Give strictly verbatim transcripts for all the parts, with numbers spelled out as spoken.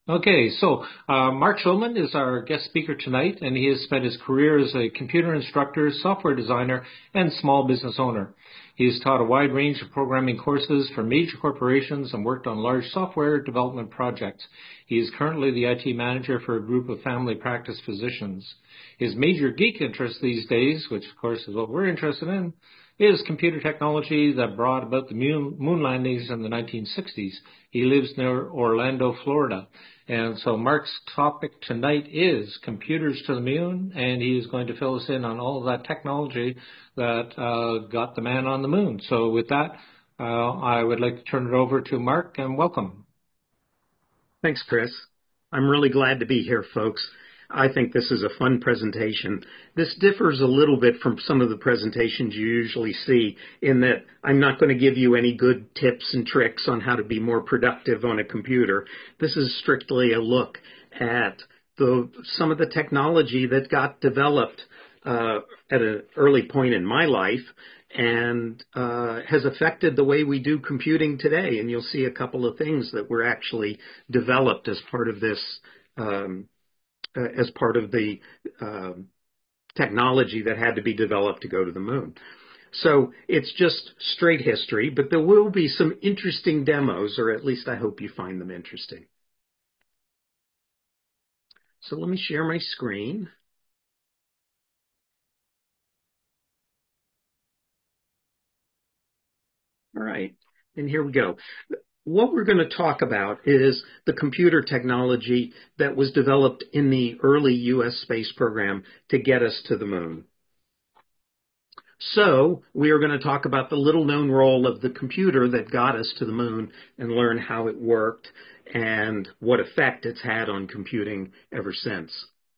Okay, so uh, Mark Schulman is our guest speaker tonight, and he has spent his career as a computer instructor, software designer, and small business owner. He has taught a wide range of programming courses for major corporations and worked on large software development projects. He is currently the I T manager for a group of family practice physicians. His major geek interest these days, which of course is what we're interested in, is computer technology that brought about the moon, moon landings in the nineteen sixties. He lives near Orlando, Florida. And so Mark's topic tonight is computers to the moon, and he is going to fill us in on all of that technology that uh, got the man on the moon. So with that, uh, I would like to turn it over to Mark, and welcome. Thanks, Chris. I'm really glad to be here, folks. I think this is a fun presentation. This differs a little bit from some of the presentations you usually see in that I'm not going to give you any good tips and tricks on how to be more productive on a computer. This is strictly a look at the, some of the technology that got developed uh, at an early point in my life and uh, has affected the way we do computing today. And you'll see a couple of things that were actually developed as part of this um, Uh, as part of the uh, technology that had to be developed to go to the moon. So it's just straight history, but there will be some interesting demos, or at least I hope you find them interesting. So let me share my screen. All right, and here we go. What we're going to talk about is the computer technology that was developed in the early U S space program to get us to the moon. So we are going to talk about the little-known role of the computer that got us to the moon and learn how it worked and what effect it's had on computing ever since.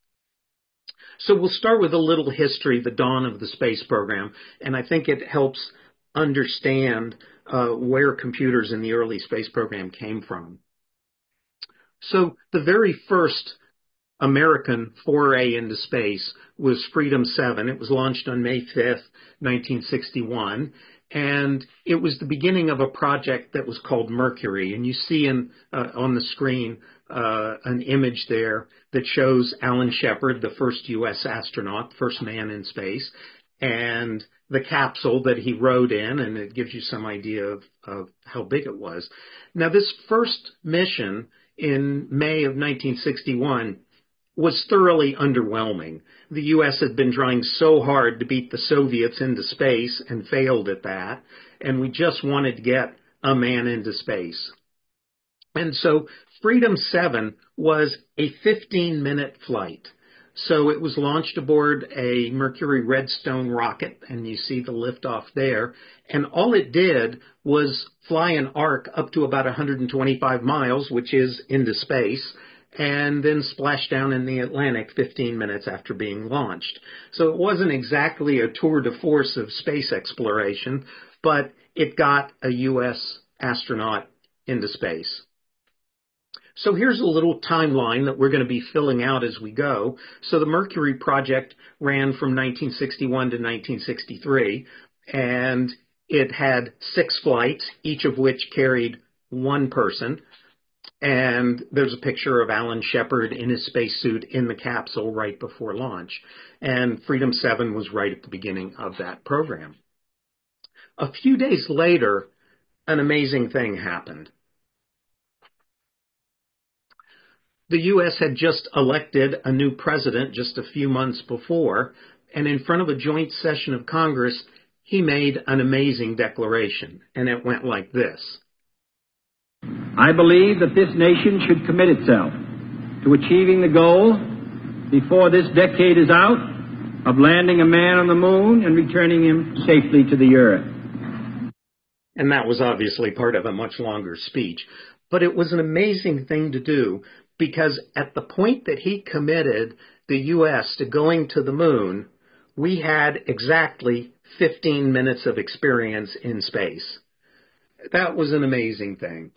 So we'll start with a little history, the dawn of the space program, and I think it helps understand uh, where computers in the early space program came from. So the very first American foray into space was Freedom seven. It was launched on May fifth, nineteen sixty-one, and it was the beginning of a project that was called Mercury. And you see in, uh, on the screen uh, an image there that shows Alan Shepard, the first U S astronaut, first man in space, and the capsule that he rode in, and it gives you some idea of, of how big it was. Now, this first mission in May of nineteen sixty-one was thoroughly underwhelming. The U S had been trying so hard to beat the Soviets into space and failed at that, and we just wanted to get a man into space. And so Freedom seven was a fifteen-minute flight. So it was launched aboard a Mercury Redstone rocket, and you see the liftoff there. And all it did was fly an arc up to about one hundred twenty-five miles, which is into space, and then splash down in the Atlantic fifteen minutes after being launched. So it wasn't exactly a tour de force of space exploration, but it got a U S astronaut into space. So here's a little timeline that we're going to be filling out as we go. So the Mercury project ran from nineteen sixty-one to nineteen sixty-three, and it had six flights, each of which carried one person. And there's a picture of Alan Shepard in his spacesuit in the capsule right before launch. And Freedom seven was right at the beginning of that program. A few days later, an amazing thing happened. The U S had just elected a new president just a few months before, and in front of a joint session of Congress, he made an amazing declaration, and it went like this. I believe that this nation should commit itself to achieving the goal before this decade is out of landing a man on the moon and returning him safely to the earth. And that was obviously part of a much longer speech, but it was an amazing thing to do because at the point that he committed the U S to going to the moon, we had exactly fifteen minutes of experience in space. That was an amazing thing.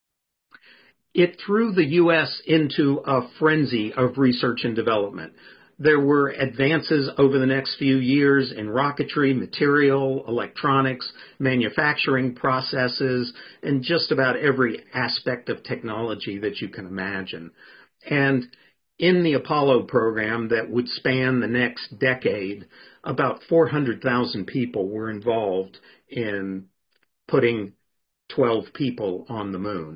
It threw the U S into a frenzy of research and development. there were advances over the next few years in rocketry, material, electronics, manufacturing processes, and just about every aspect of technology that you can imagine. And in the Apollo program that would span the next decade, about four hundred thousand people were involved in putting twelve people on the moon.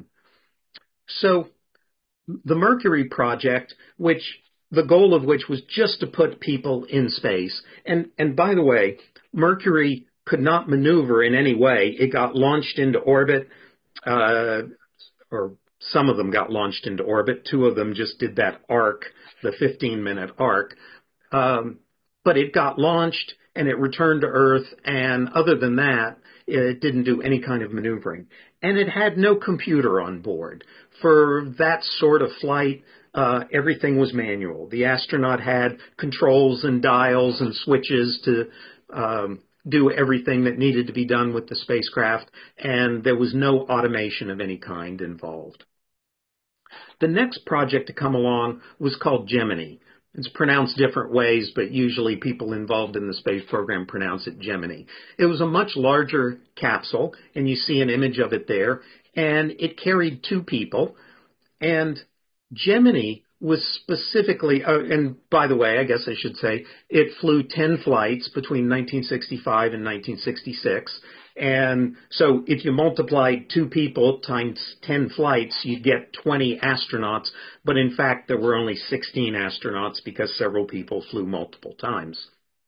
So the Mercury project, which the goal of which was just to put people in space. And, and by the way, Mercury could not maneuver in any way. It got launched into orbit, uh, or some of them got launched into orbit. Two of them just did that arc, the fifteen minute arc. Um, but it got launched and it returned to Earth. And other than that, it didn't do any kind of maneuvering. And it had no computer on board. For that sort of flight, uh, everything was manual. The astronaut had controls and dials and switches to um, do everything that needed to be done with the spacecraft, and there was no automation of any kind involved. The next project to come along was called Gemini. It's pronounced different ways, but usually people involved in the space program pronounce it Gemini. It was a much larger capsule, and you see an image of it there, and it carried two people. And Gemini was specifically, uh, and by the way, I guess I should say, it flew ten flights between nineteen sixty-five and nineteen sixty-six. And so if you multiplied two people times ten flights, you'd get twenty astronauts. But in fact, there were only sixteen astronauts because several people flew multiple times.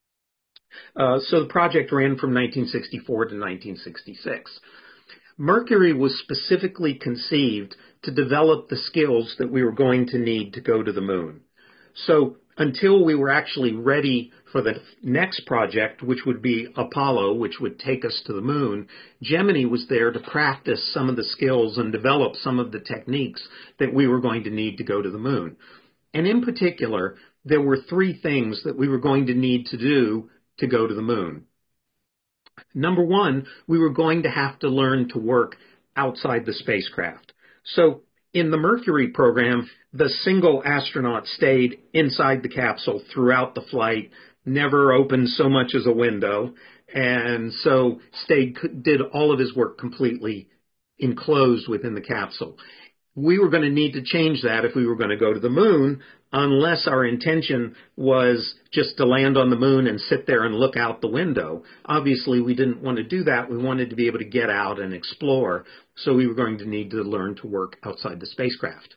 Uh, so the project ran from nineteen sixty-four to nineteen sixty-six. Mercury was specifically conceived to develop the skills that we were going to need to go to the moon. So until we were actually ready for the next project, which would be Apollo, which would take us to the moon, Gemini was there to practice some of the skills and develop some of the techniques that we were going to need to go to the moon. And in particular, there were three things that we were going to need to do to go to the moon. Number one, we were going to have to learn to work outside the spacecraft. So in the Mercury program, the single astronaut stayed inside the capsule throughout the flight, never opened so much as a window, and so stayed, did all of his work completely enclosed within the capsule. We were going to need to change that if we were going to go to the moon, unless our intention was just to land on the moon and sit there and look out the window. Obviously, we didn't want to do that. We wanted to be able to get out and explore, so we were going to need to learn to work outside the spacecraft.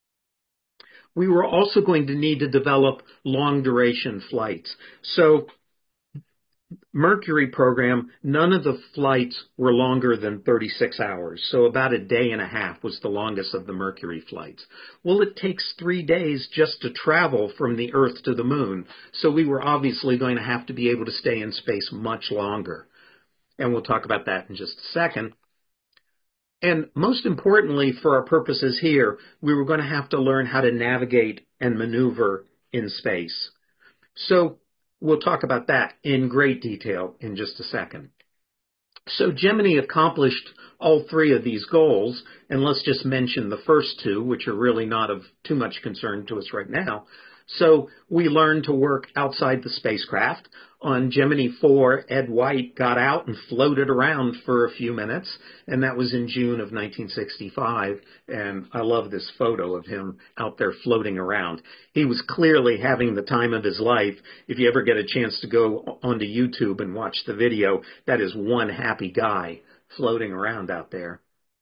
We were also going to need to develop long-duration flights. So Mercury program, none of the flights were longer than thirty-six hours. So about a day and a half was the longest of the Mercury flights. Well, it takes three days just to travel from the Earth to the moon. So we were obviously going to have to be able to stay in space much longer. And we'll talk about that in just a second. And most importantly, for our purposes here, we were going to have to learn how to navigate and maneuver in space. So we'll talk about that in great detail in just a second. So Gemini accomplished all three of these goals, and let's just mention the first two, which are really not of too much concern to us right now. So we learned to work outside the spacecraft. On Gemini four, Ed White got out and floated around for a few minutes, and that was in June of nineteen sixty-five, and I love this photo of him out there floating around. He was clearly having the time of his life. If you ever get a chance to go onto YouTube and watch the video, that is one happy guy floating around out there.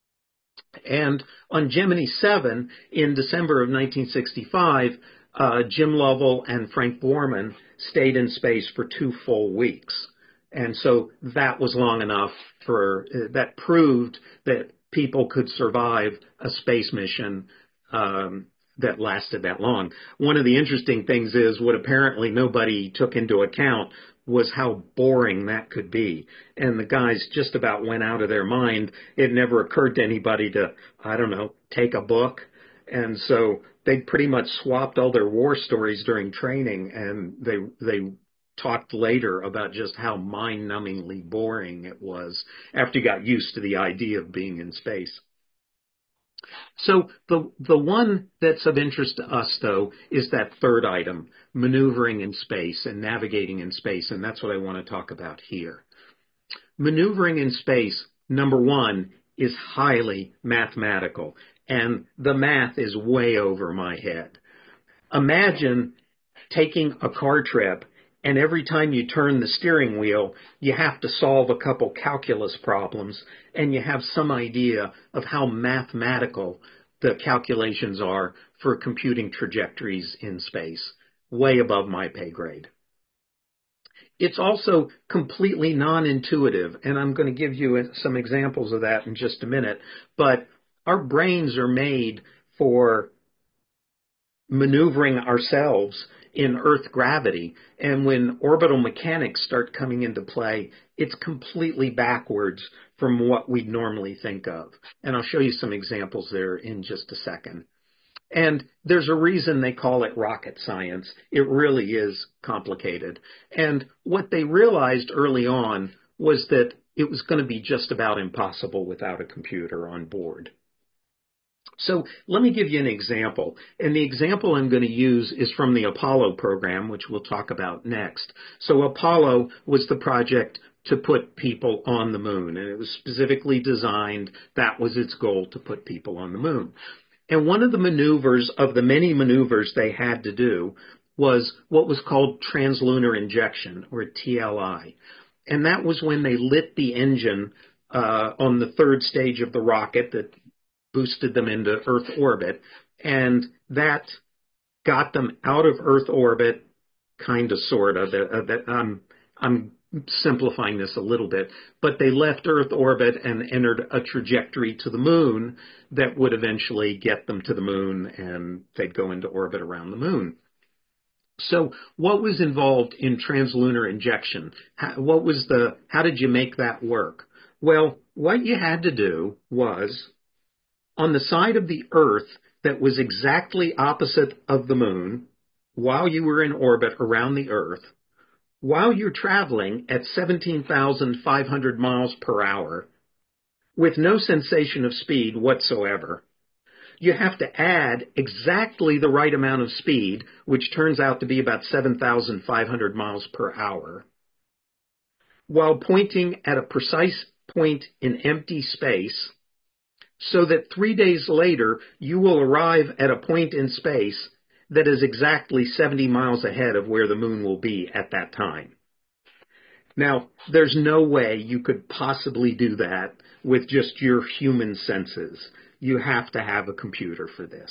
And on Gemini seven, in December of nineteen sixty-five, Uh, Jim Lovell and Frank Borman stayed in space for two full weeks. And so that was long enough for, uh, that proved that people could survive a space mission um, that lasted that long. One of the interesting things is what apparently nobody took into account was how boring that could be. And the guys just about went out of their mind. It never occurred to anybody to, I don't know, take a book. And so they pretty much swapped all their war stories during training, and they they talked later about just how mind-numbingly boring it was after you got used to the idea of being in space. So the the one that's of interest to us, though, is that third item, maneuvering in space and navigating in space, and that's what I want to talk about here. Maneuvering in space, number one, is highly mathematical, and the math is way over my head. Imagine taking a car trip, and every time you turn the steering wheel, you have to solve a couple calculus problems, and you have some idea of how mathematical the calculations are for computing trajectories in space. Way above my pay grade. It's also completely non-intuitive, and I'm going to give you some examples of that in just a minute, but our brains are made for maneuvering ourselves in Earth gravity, and when orbital mechanics start coming into play, it's completely backwards from what we'd normally think of. And I'll show you some examples there in just a second. And there's a reason they call it rocket science. It really is complicated. And what they realized early on was that it was going to be just about impossible without a computer on board. So let me give you an example. And the example I'm going to use is from the Apollo program, which we'll talk about next. So Apollo was the project to put people on the moon, and it was specifically designed, that was its goal, to put people on the moon. And one of the maneuvers of the many maneuvers they had to do was what was called translunar injection, or T L I. And that was when they lit the engine uh, on the third stage of the rocket that boosted them into Earth orbit, and that got them out of Earth orbit, kind of, sort of. Uh, that, um, I'm simplifying this a little bit, but they left Earth orbit and entered a trajectory to the moon that would eventually get them to the moon, and they'd go into orbit around the moon. So what was involved in translunar injection? How, what was the, how did you make that work? Well, what you had to do was, on the side of the Earth that was exactly opposite of the moon, while you were in orbit around the Earth, while you're traveling at seventeen thousand five hundred miles per hour, with no sensation of speed whatsoever, you have to add exactly the right amount of speed, which turns out to be about seven thousand five hundred miles per hour, while pointing at a precise point in empty space, so that three days later you will arrive at a point in space that is exactly seventy miles ahead of where the moon will be at that time. Now, there's no way you could possibly do that with just your human senses. You have to have a computer for this.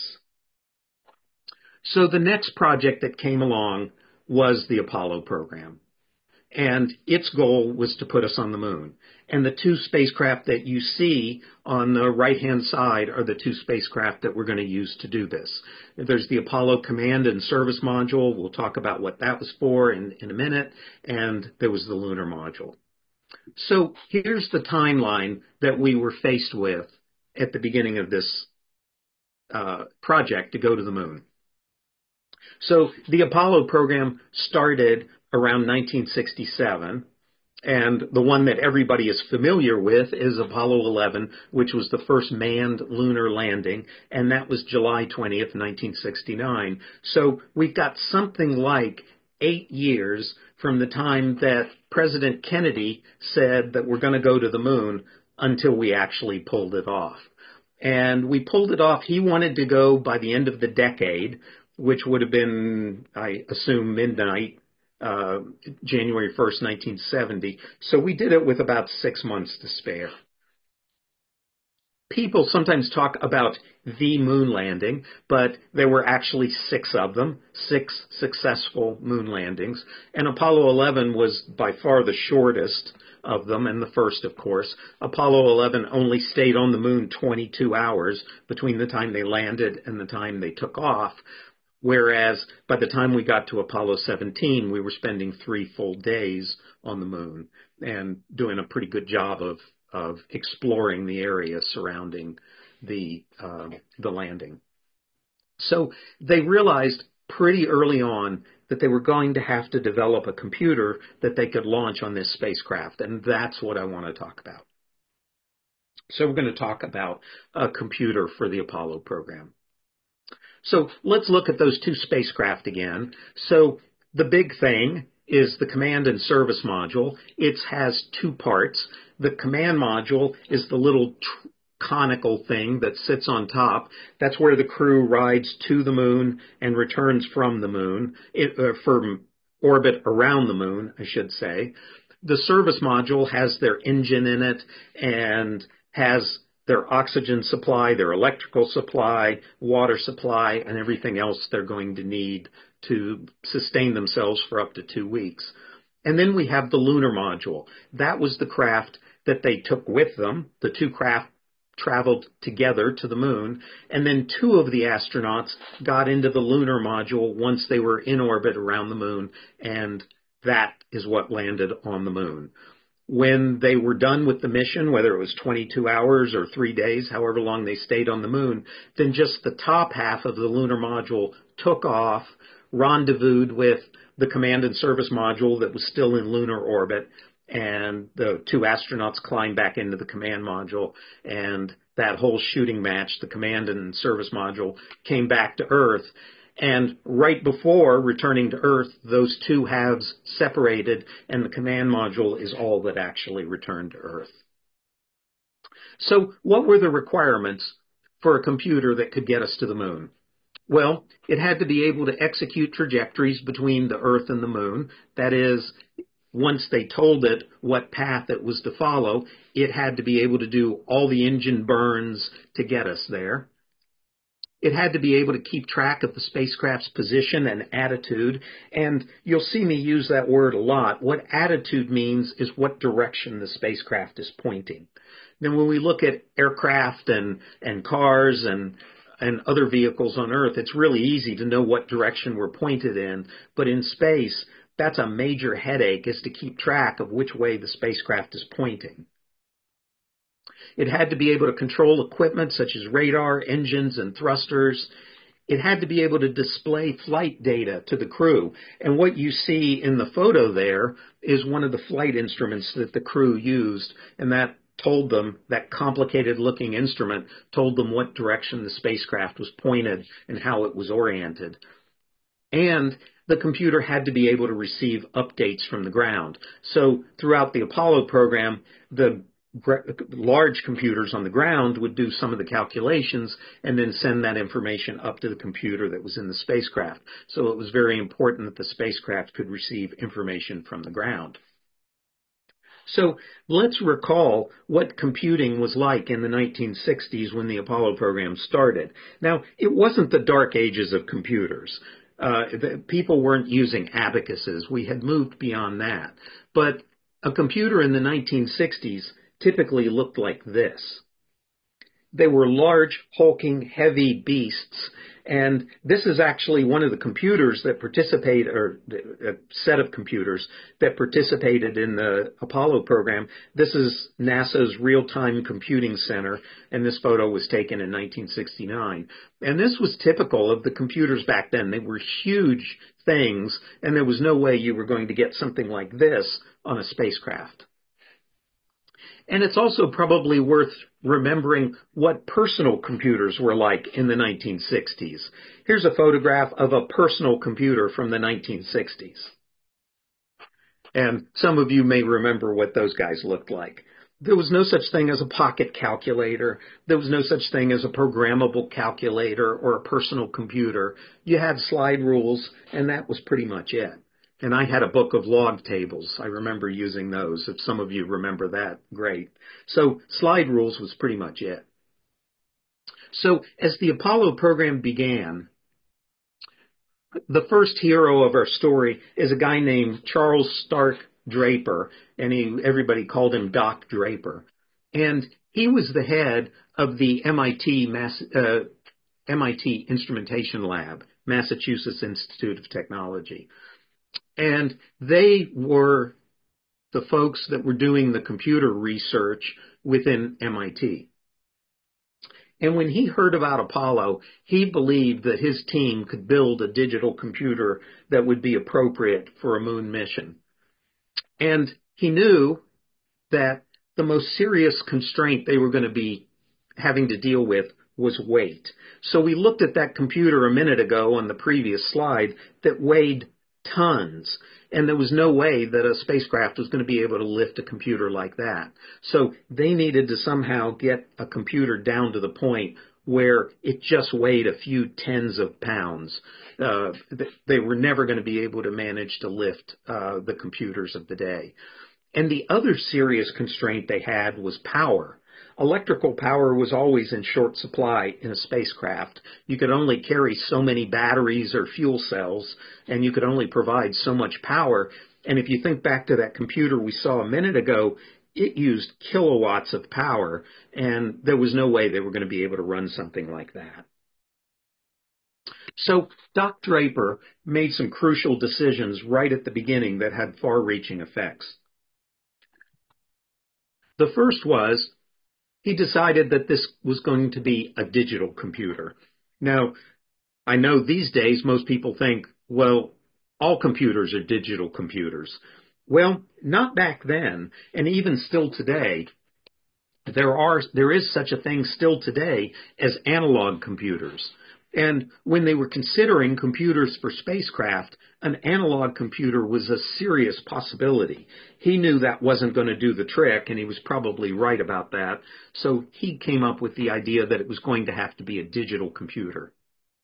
So the next project that came along was the Apollo program. And its goal was to put us on the moon. And the two spacecraft that you see on the right-hand side are the two spacecraft that we're going to use to do this. There's the Apollo Command and Service Module. We'll talk about what that was for in, in a minute. And there was the Lunar Module. So here's the timeline that we were faced with at the beginning of this uh, project to go to the moon. So the Apollo program started around nineteen sixty-seven, and the one that everybody is familiar with is Apollo eleven, which was the first manned lunar landing, and that was July twentieth, nineteen sixty-nine. So we've got something like eight years from the time that President Kennedy said that we're going to go to the moon until we actually pulled it off. And we pulled it off. He wanted to go by the end of the decade, which would have been, I assume, midnight, uh, January first, nineteen seventy. So we did it with about six months to spare. People sometimes talk about the moon landing, but there were actually six of them, six successful moon landings. And Apollo eleven was by far the shortest of them, and the first, of course. Apollo eleven only stayed on the moon twenty-two hours between the time they landed and the time they took off. Whereas by the time we got to Apollo seventeen, we were spending three full days on the moon and doing a pretty good job of, of exploring the area surrounding the, uh, the landing. So they realized pretty early on that they were going to have to develop a computer that they could launch on this spacecraft, and that's what I want to talk about. So we're going to talk about a computer for the Apollo program. So let's look at those two spacecraft again. So the big thing is the command and service module. It has two parts. The command module is the little tr- conical thing that sits on top. That's where the crew rides to the moon and returns from the moon, it, uh, from orbit around the moon, I should say. The service module has their engine in it and has their oxygen supply, their electrical supply, water supply, and everything else they're going to need to sustain themselves for up to two weeks. And then we have the lunar module. That was the craft that they took with them. The two craft traveled together to the moon, and then two of the astronauts got into the lunar module once they were in orbit around the moon, and that is what landed on the moon. When they were done with the mission, whether it was twenty-two hours or three days, however long they stayed on the moon, then just the top half of the lunar module took off, rendezvoused with the command and service module that was still in lunar orbit, and the two astronauts climbed back into the command module, and that whole shooting match, the command and service module, came back to Earth. And right before returning to Earth, those two halves separated, and the command module is all that actually returned to Earth. So what were the requirements for a computer that could get us to the moon? Well, it had to be able to execute trajectories between the Earth and the moon. That is, once they told it what path it was to follow, it had to be able to do all the engine burns to get us there. It had to be able to keep track of the spacecraft's position and attitude, and you'll see me use that word a lot. What attitude means is what direction the spacecraft is pointing. Then when we look at aircraft and, and cars and and other vehicles on Earth, it's really easy to know what direction we're pointed in, but in space, that's a major headache, is to keep track of which way the spacecraft is pointing. It had to be able to control equipment such as radar, engines, and thrusters. It had to be able to display flight data to the crew. And what you see in the photo there is one of the flight instruments that the crew used, and that told them, that complicated-looking instrument told them what direction the spacecraft was pointed and how it was oriented. And the computer had to be able to receive updates from the ground. So throughout the Apollo program, the large computers on the ground would do some of the calculations and then send that information up to the computer that was in the spacecraft. So it was very important that the spacecraft could receive information from the ground. So let's recall what computing was like in the nineteen sixties when the Apollo program started. Now, it wasn't the dark ages of computers. Uh, the, people weren't using abacuses. We had moved beyond that. But a computer in the nineteen sixties typically looked like this. They were large, hulking, heavy beasts. And this is actually one of the computers that participate, or a set of computers that participated in the Apollo program. This is NASA's Real-Time Computing Center, and this photo was taken in nineteen sixty-nine. And this was typical of the computers back then. They were huge things, and there was no way you were going to get something like this on a spacecraft. And it's also probably worth remembering what personal computers were like in the nineteen sixties. Here's a photograph of a personal computer from the nineteen sixties. And some of you may remember what those guys looked like. There was no such thing as a pocket calculator. There was no such thing as a programmable calculator or a personal computer. You had slide rules, and that was pretty much it. And I had a book of log tables. I remember using those. If some of you remember that, great. So slide rules was pretty much it. So as the Apollo program began, the first hero of our story is a guy named Charles Stark Draper, and he, everybody called him Doc Draper. And he was the head of the M I T, Mass, uh, M I T Instrumentation Lab, Massachusetts Institute of Technology. And they were the folks that were doing the computer research within M I T. And when he heard about Apollo, he believed that his team could build a digital computer that would be appropriate for a moon mission. And he knew that the most serious constraint they were going to be having to deal with was weight. So we looked at that computer a minute ago on the previous slide that weighed tons, and there was no way that a spacecraft was going to be able to lift a computer like that. So they needed to somehow get a computer down to the point where it just weighed a few tens of pounds. Uh, they were never going to be able to manage to lift uh, the computers of the day. And the other serious constraint they had was power. Electrical power was always in short supply in a spacecraft. You could only carry so many batteries or fuel cells, and you could only provide so much power. And if you think back to that computer we saw a minute ago, it used kilowatts of power, and there was no way they were going to be able to run something like that. So Doc Draper made some crucial decisions right at the beginning that had far-reaching effects. The first was, he decided that this was going to be a digital computer. Now, I know these days most people think, well, all computers are digital computers. Well, not back then, and even still today, there are there is such a thing still today as analog computers. And when they were considering computers for spacecraft, an analog computer was a serious possibility. He knew that wasn't going to do the trick, and he was probably right about that. So he came up with the idea that it was going to have to be a digital computer.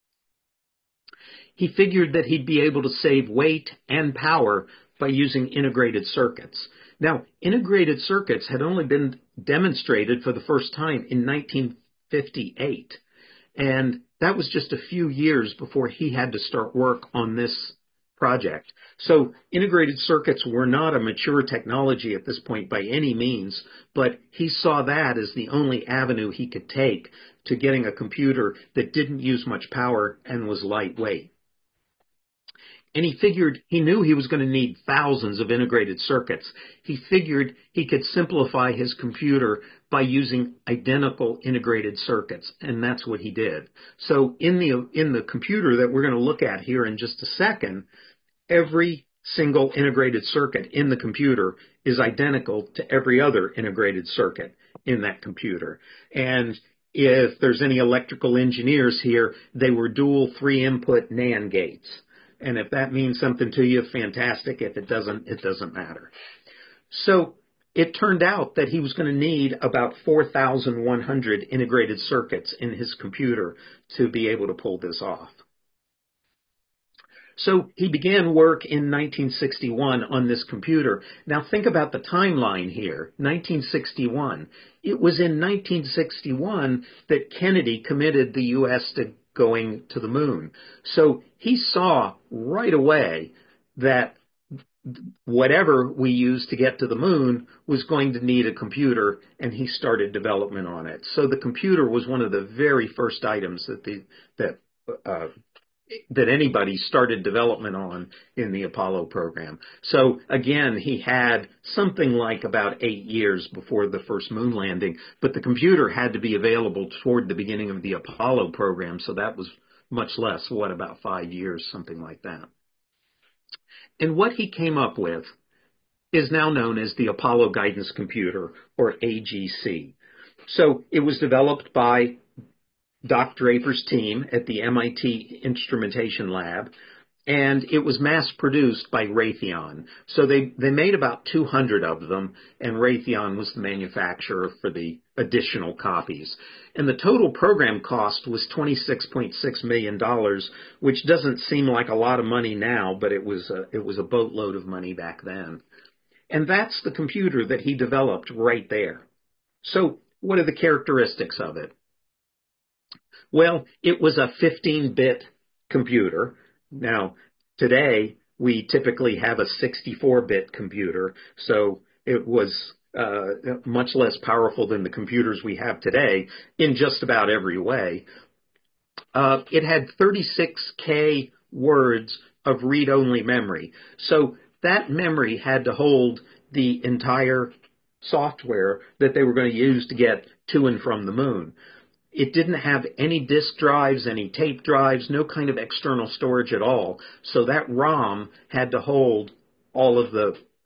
He figured that he'd be able to save weight and power by using integrated circuits. Now, integrated circuits had only been demonstrated for the first time in nineteen fifty-eight. And that was just a few years before he had to start work on this project. So integrated circuits were not a mature technology at this point by any means, but he saw that as the only avenue he could take to getting a computer that didn't use much power and was lightweight. And he figured, he knew he was going to need thousands of integrated circuits. He figured he could simplify his computer by using identical integrated circuits, and that's what he did. So in the in the computer that we're going to look at here in just a second, every single integrated circuit in the computer is identical to every other integrated circuit in that computer. And if there's any electrical engineers here, they were dual three-input NAND gates. And if that means something to you, fantastic. If it doesn't, it doesn't matter. So it turned out that he was going to need about four thousand one hundred integrated circuits in his computer to be able to pull this off. So he began work in nineteen sixty-one on this computer. Now think about the timeline here, nineteen sixty-one. It was in nineteen sixty-one that Kennedy committed the U S to going to the moon. So he saw right away that whatever we used to get to the moon was going to need a computer, and he started development on it. So the computer was one of the very first items that the that uh, that anybody started development on in the Apollo program. So again, he had something like about eight years before the first moon landing, but the computer had to be available toward the beginning of the Apollo program, so that was much less, what, about five years, something like that. And what he came up with is now known as the Apollo Guidance Computer, or A G C. So it was developed by Doc Draper's team at the M I T Instrumentation Lab, and it was mass-produced by Raytheon. So they, they made about two hundred of them, and Raytheon was the manufacturer for the additional copies. And the total program cost was twenty-six point six million dollars, which doesn't seem like a lot of money now, but it was a, it was a boatload of money back then. And that's the computer that he developed right there. So what are the characteristics of it? Well, it was a fifteen-bit computer. Now, today, we typically have a sixty-four-bit computer, so it was uh, much less powerful than the computers we have today in just about every way. Uh, it had thirty-six K words of read-only memory. So that memory had to hold the entire software that they were going to use to get to and from the moon. It didn't have any disk drives, any tape drives, no kind of external storage at all. So that ROM had to hold all of the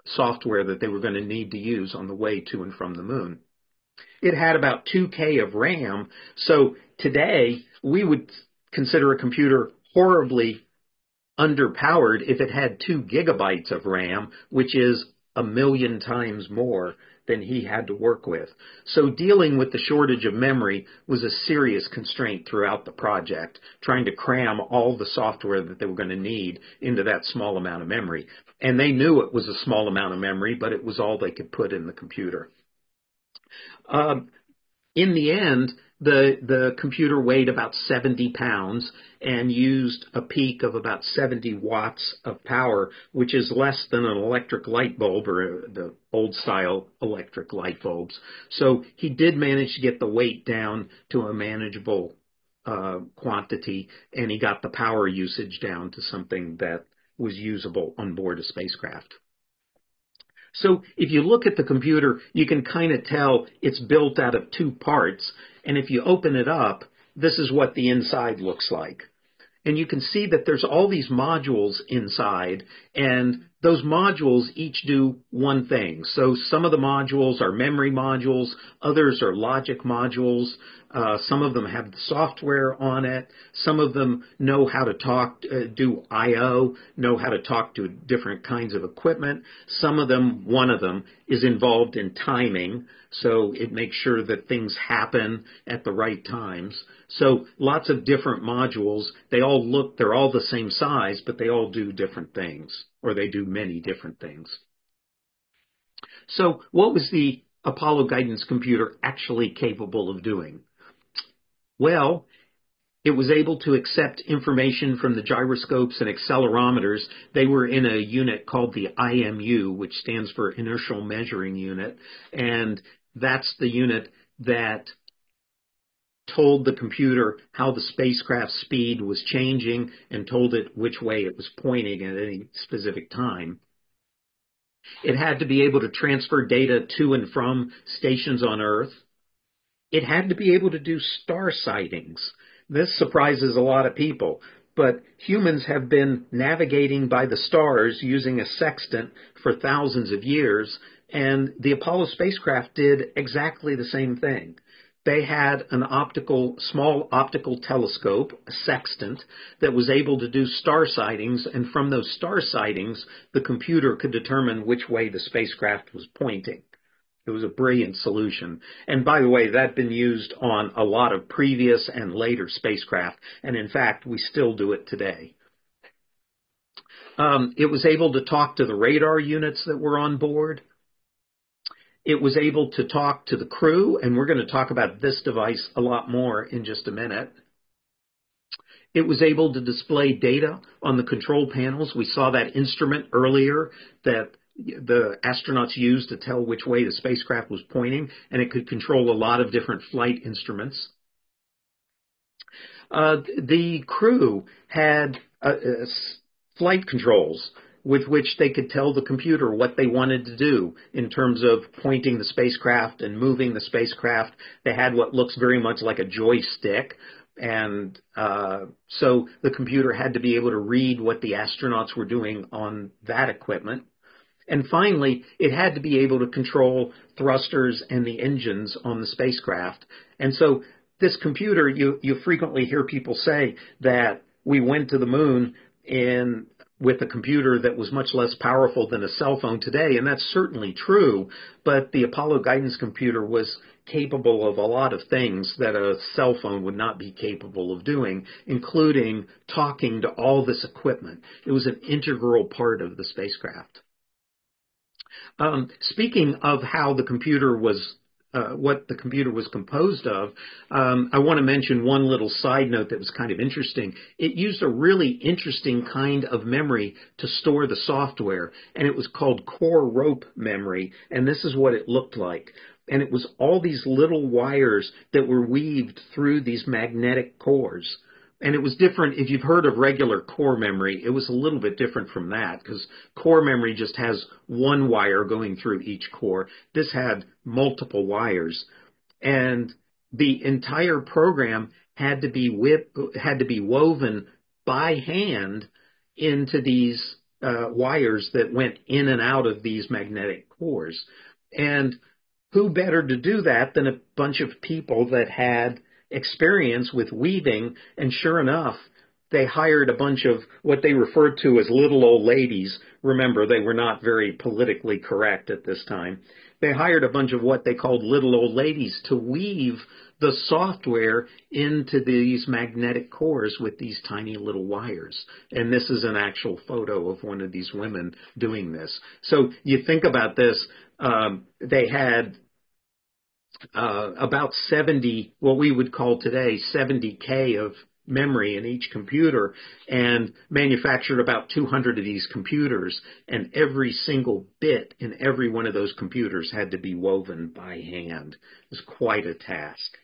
software that they were going to need to use on the way to and from the moon. It had about two K of RAM, so today we would consider a computer horribly underpowered if it had two gigabytes of RAM, which is a million times more than he had to work with. So dealing with the shortage of memory was a serious constraint throughout the project, trying to cram all the software that they were going to need into that small amount of memory. And they knew it was a small amount of memory, but it was all they could put in the computer. Um, in the end, the, the computer weighed about seventy pounds and used a peak of about seventy watts of power, which is less than an electric light bulb or the old style electric light bulbs. So he did manage to get the weight down to a manageable uh, quantity, and he got the power usage down to something that was usable on board a spacecraft. So if you look at the computer, you can kind of tell it's built out of two parts. And if you open it up, this is what the inside looks like. And you can see that there's all these modules inside, and those modules each do one thing. So some of the modules are memory modules, others are logic modules, uh, some of them have software on it, some of them know how to talk, uh, do I O, know how to talk to different kinds of equipment. Some of them, one of them, is involved in timing, so it makes sure that things happen at the right times. So lots of different modules. They all look, they're all the same size, but they all do different things, or they do many different things. So what was the Apollo guidance computer actually capable of doing? Well, it was able to accept information from the gyroscopes and accelerometers. They were in a unit called the I M U, which stands for Inertial Measuring Unit, and that's the unit that told the computer how the spacecraft's speed was changing and told it which way it was pointing at any specific time. It had to be able to transfer data to and from stations on Earth. It had to be able to do star sightings. This surprises a lot of people, but humans have been navigating by the stars using a sextant for thousands of years, and the Apollo spacecraft did exactly the same thing. They had an optical, small optical telescope, a sextant, that was able to do star sightings, and from those star sightings, the computer could determine which way the spacecraft was pointing. It was a brilliant solution. And by the way, that had been used on a lot of previous and later spacecraft, and in fact, we still do it today. Um, it was able to talk to the radar units that were on board. It was able to talk to the crew, and we're going to talk about this device a lot more in just a minute. It was able to display data on the control panels. We saw that instrument earlier that the astronauts used to tell which way the spacecraft was pointing, and it could control a lot of different flight instruments. Uh, the crew had uh, uh, flight controls with which they could tell the computer what they wanted to do in terms of pointing the spacecraft and moving the spacecraft. They had what looks very much like a joystick, and uh, so the computer had to be able to read what the astronauts were doing on that equipment. And finally, it had to be able to control thrusters and the engines on the spacecraft. And so this computer, you, you frequently hear people say that we went to the moon in with a computer that was much less powerful than a cell phone today, and that's certainly true, but the Apollo guidance computer was capable of a lot of things that a cell phone would not be capable of doing, including talking to all this equipment. It was an integral part of the spacecraft. Um, speaking of how the computer was Uh, what the computer was composed of, um, I want to mention one little side note that was kind of interesting. It used a really interesting kind of memory to store the software, and it was called core rope memory, and this is what it looked like. And it was all these little wires that were weaved through these magnetic cores. And it was different. If you've heard of regular core memory, it was a little bit different from that, because core memory just has one wire going through each core. This had multiple wires, and the entire program had to be whip, had to be woven by hand into these uh, wires that went in and out of these magnetic cores. And who better to do that than a bunch of people that had experience with weaving? And sure enough, they hired a bunch of what they referred to as little old ladies. Remember, they were not very politically correct at this time. They hired a bunch of what they called little old ladies to weave the software into these magnetic cores with these tiny little wires. And this is an actual photo of one of these women doing this. So you think about this, um, they had uh, about seventy, what we would call today seventy K of memory in each computer, and manufactured about two hundred of these computers, and every single bit in every one of those computers had to be woven by hand. It was quite a task.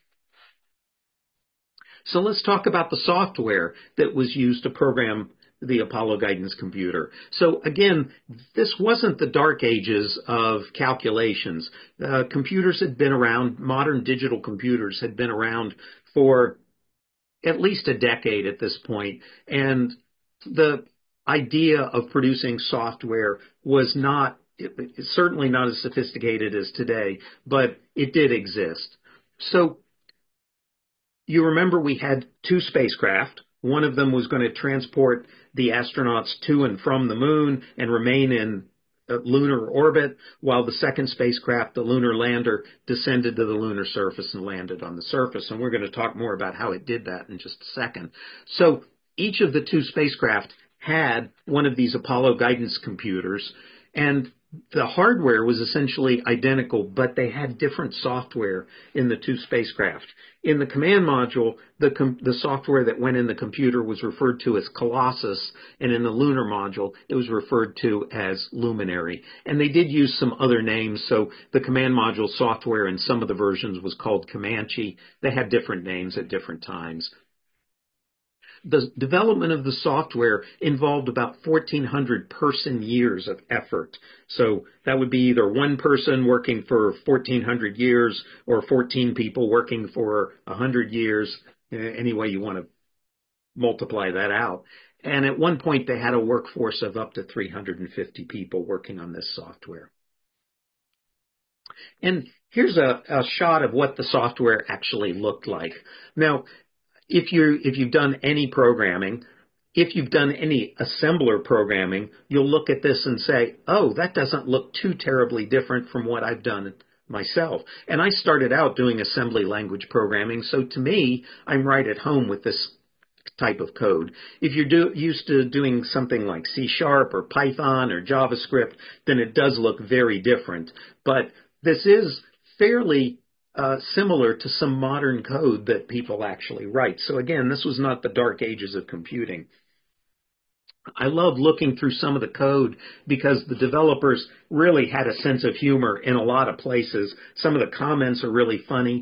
So let's talk about the software that was used to program the Apollo guidance computer. So again, this wasn't the dark ages of calculations. Uh, computers had been around, modern digital computers had been around for at least a decade at this point, and the idea of producing software was not, certainly not as sophisticated as today, but it did exist. So you remember we had two spacecraft. One of them was going to transport the astronauts to and from the moon and remain in lunar orbit, while the second spacecraft, the lunar lander, descended to the lunar surface and landed on the surface. And we're going to talk more about how it did that in just a second. So each of the two spacecraft had one of these Apollo guidance computers, and the hardware was essentially identical, but they had different software in the two spacecraft. In the command module, the, com the software that went in the computer was referred to as Colossus, and in the lunar module, it was referred to as Luminary. And they did use some other names, so the command module software in some of the versions was called Comanche. They had different names at different times. The development of the software involved about fourteen hundred person years of effort. So that would be either one person working for fourteen hundred years or fourteen people working for one hundred years, any way you want to multiply that out. And at one point they had a workforce of up to three hundred fifty people working on this software. And here's a, a shot of what the software actually looked like. Now, If you're, if you've done any programming, if you've done any assembler programming, you'll look at this and say, oh, that doesn't look too terribly different from what I've done myself. And I started out doing assembly language programming, so to me, I'm right at home with this type of code. If you're do, used to doing something like C Sharp or Python or JavaScript, then it does look very different. But this is fairly Uh, similar to some modern code that people actually write. So again, this was not the dark ages of computing. I love looking through some of the code because the developers really had a sense of humor in a lot of places. Some of the comments are really funny.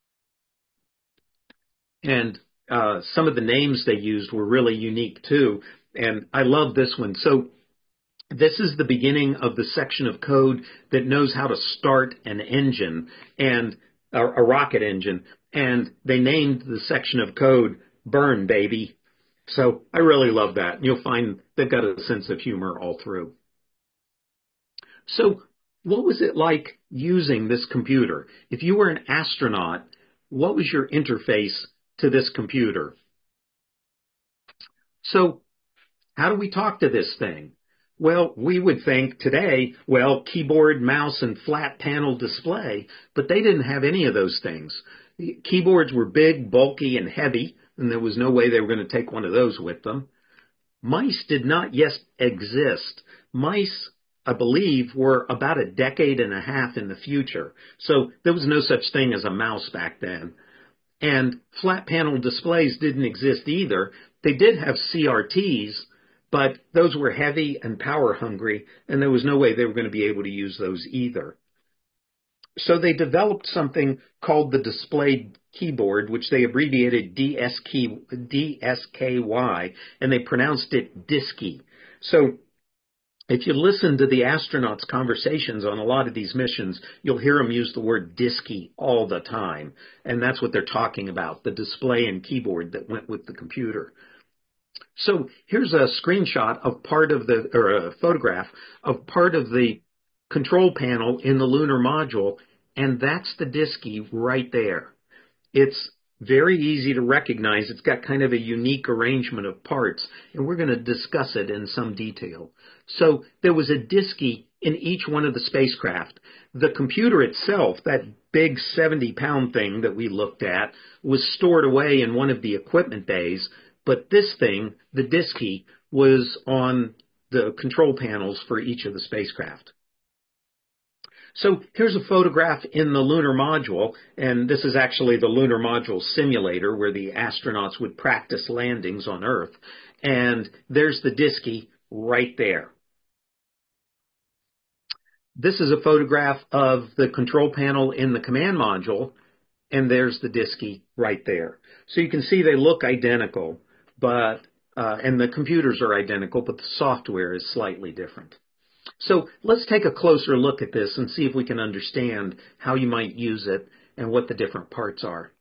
And uh, some of the names they used were really unique too. And I love this one. So this is the beginning of the section of code that knows how to start an engine and a, a rocket engine, and they named the section of code Burn Baby. So I really love that. You'll find they've got a sense of humor all through. So what was it like using this computer? If you were an astronaut, what was your interface to this computer? So how do we talk to this thing? Well, we would think today, well, keyboard, mouse, and flat panel display, but they didn't have any of those things. Keyboards were big, bulky, and heavy, and there was no way they were going to take one of those with them. Mice did not yet exist. Mice, I believe, were about a decade and a half in the future, so there was no such thing as a mouse back then. And flat panel displays didn't exist either. They did have C R Ts, but those were heavy and power hungry, and there was no way they were going to be able to use those either. So they developed something called the displayed keyboard, which they abbreviated D S K Y, and they pronounced it DISKY. So if you listen to the astronauts' conversations on a lot of these missions, you'll hear them use the word DISKY all the time, and that's what they're talking about, the display and keyboard that went with the computer. So here's a screenshot of part of the, or a photograph of part of the control panel in the lunar module, and that's the Disky right there. It's very easy to recognize. It's got kind of a unique arrangement of parts, and we're going to discuss it in some detail. So there was a Disky in each one of the spacecraft. The computer itself, that big seventy pound thing that we looked at, was stored away in one of the equipment bays, but this thing, the Disky, was on the control panels for each of the spacecraft. So here's a photograph in the lunar module, and this is actually the lunar module simulator where the astronauts would practice landings on Earth. And there's the Disky right there. This is a photograph of the control panel in the command module, and there's the Disky right there. So you can see they look identical, but uh, and the computers are identical, but the software is slightly different. So let's take a closer look at this and see if we can understand how you might use it and what the different parts are.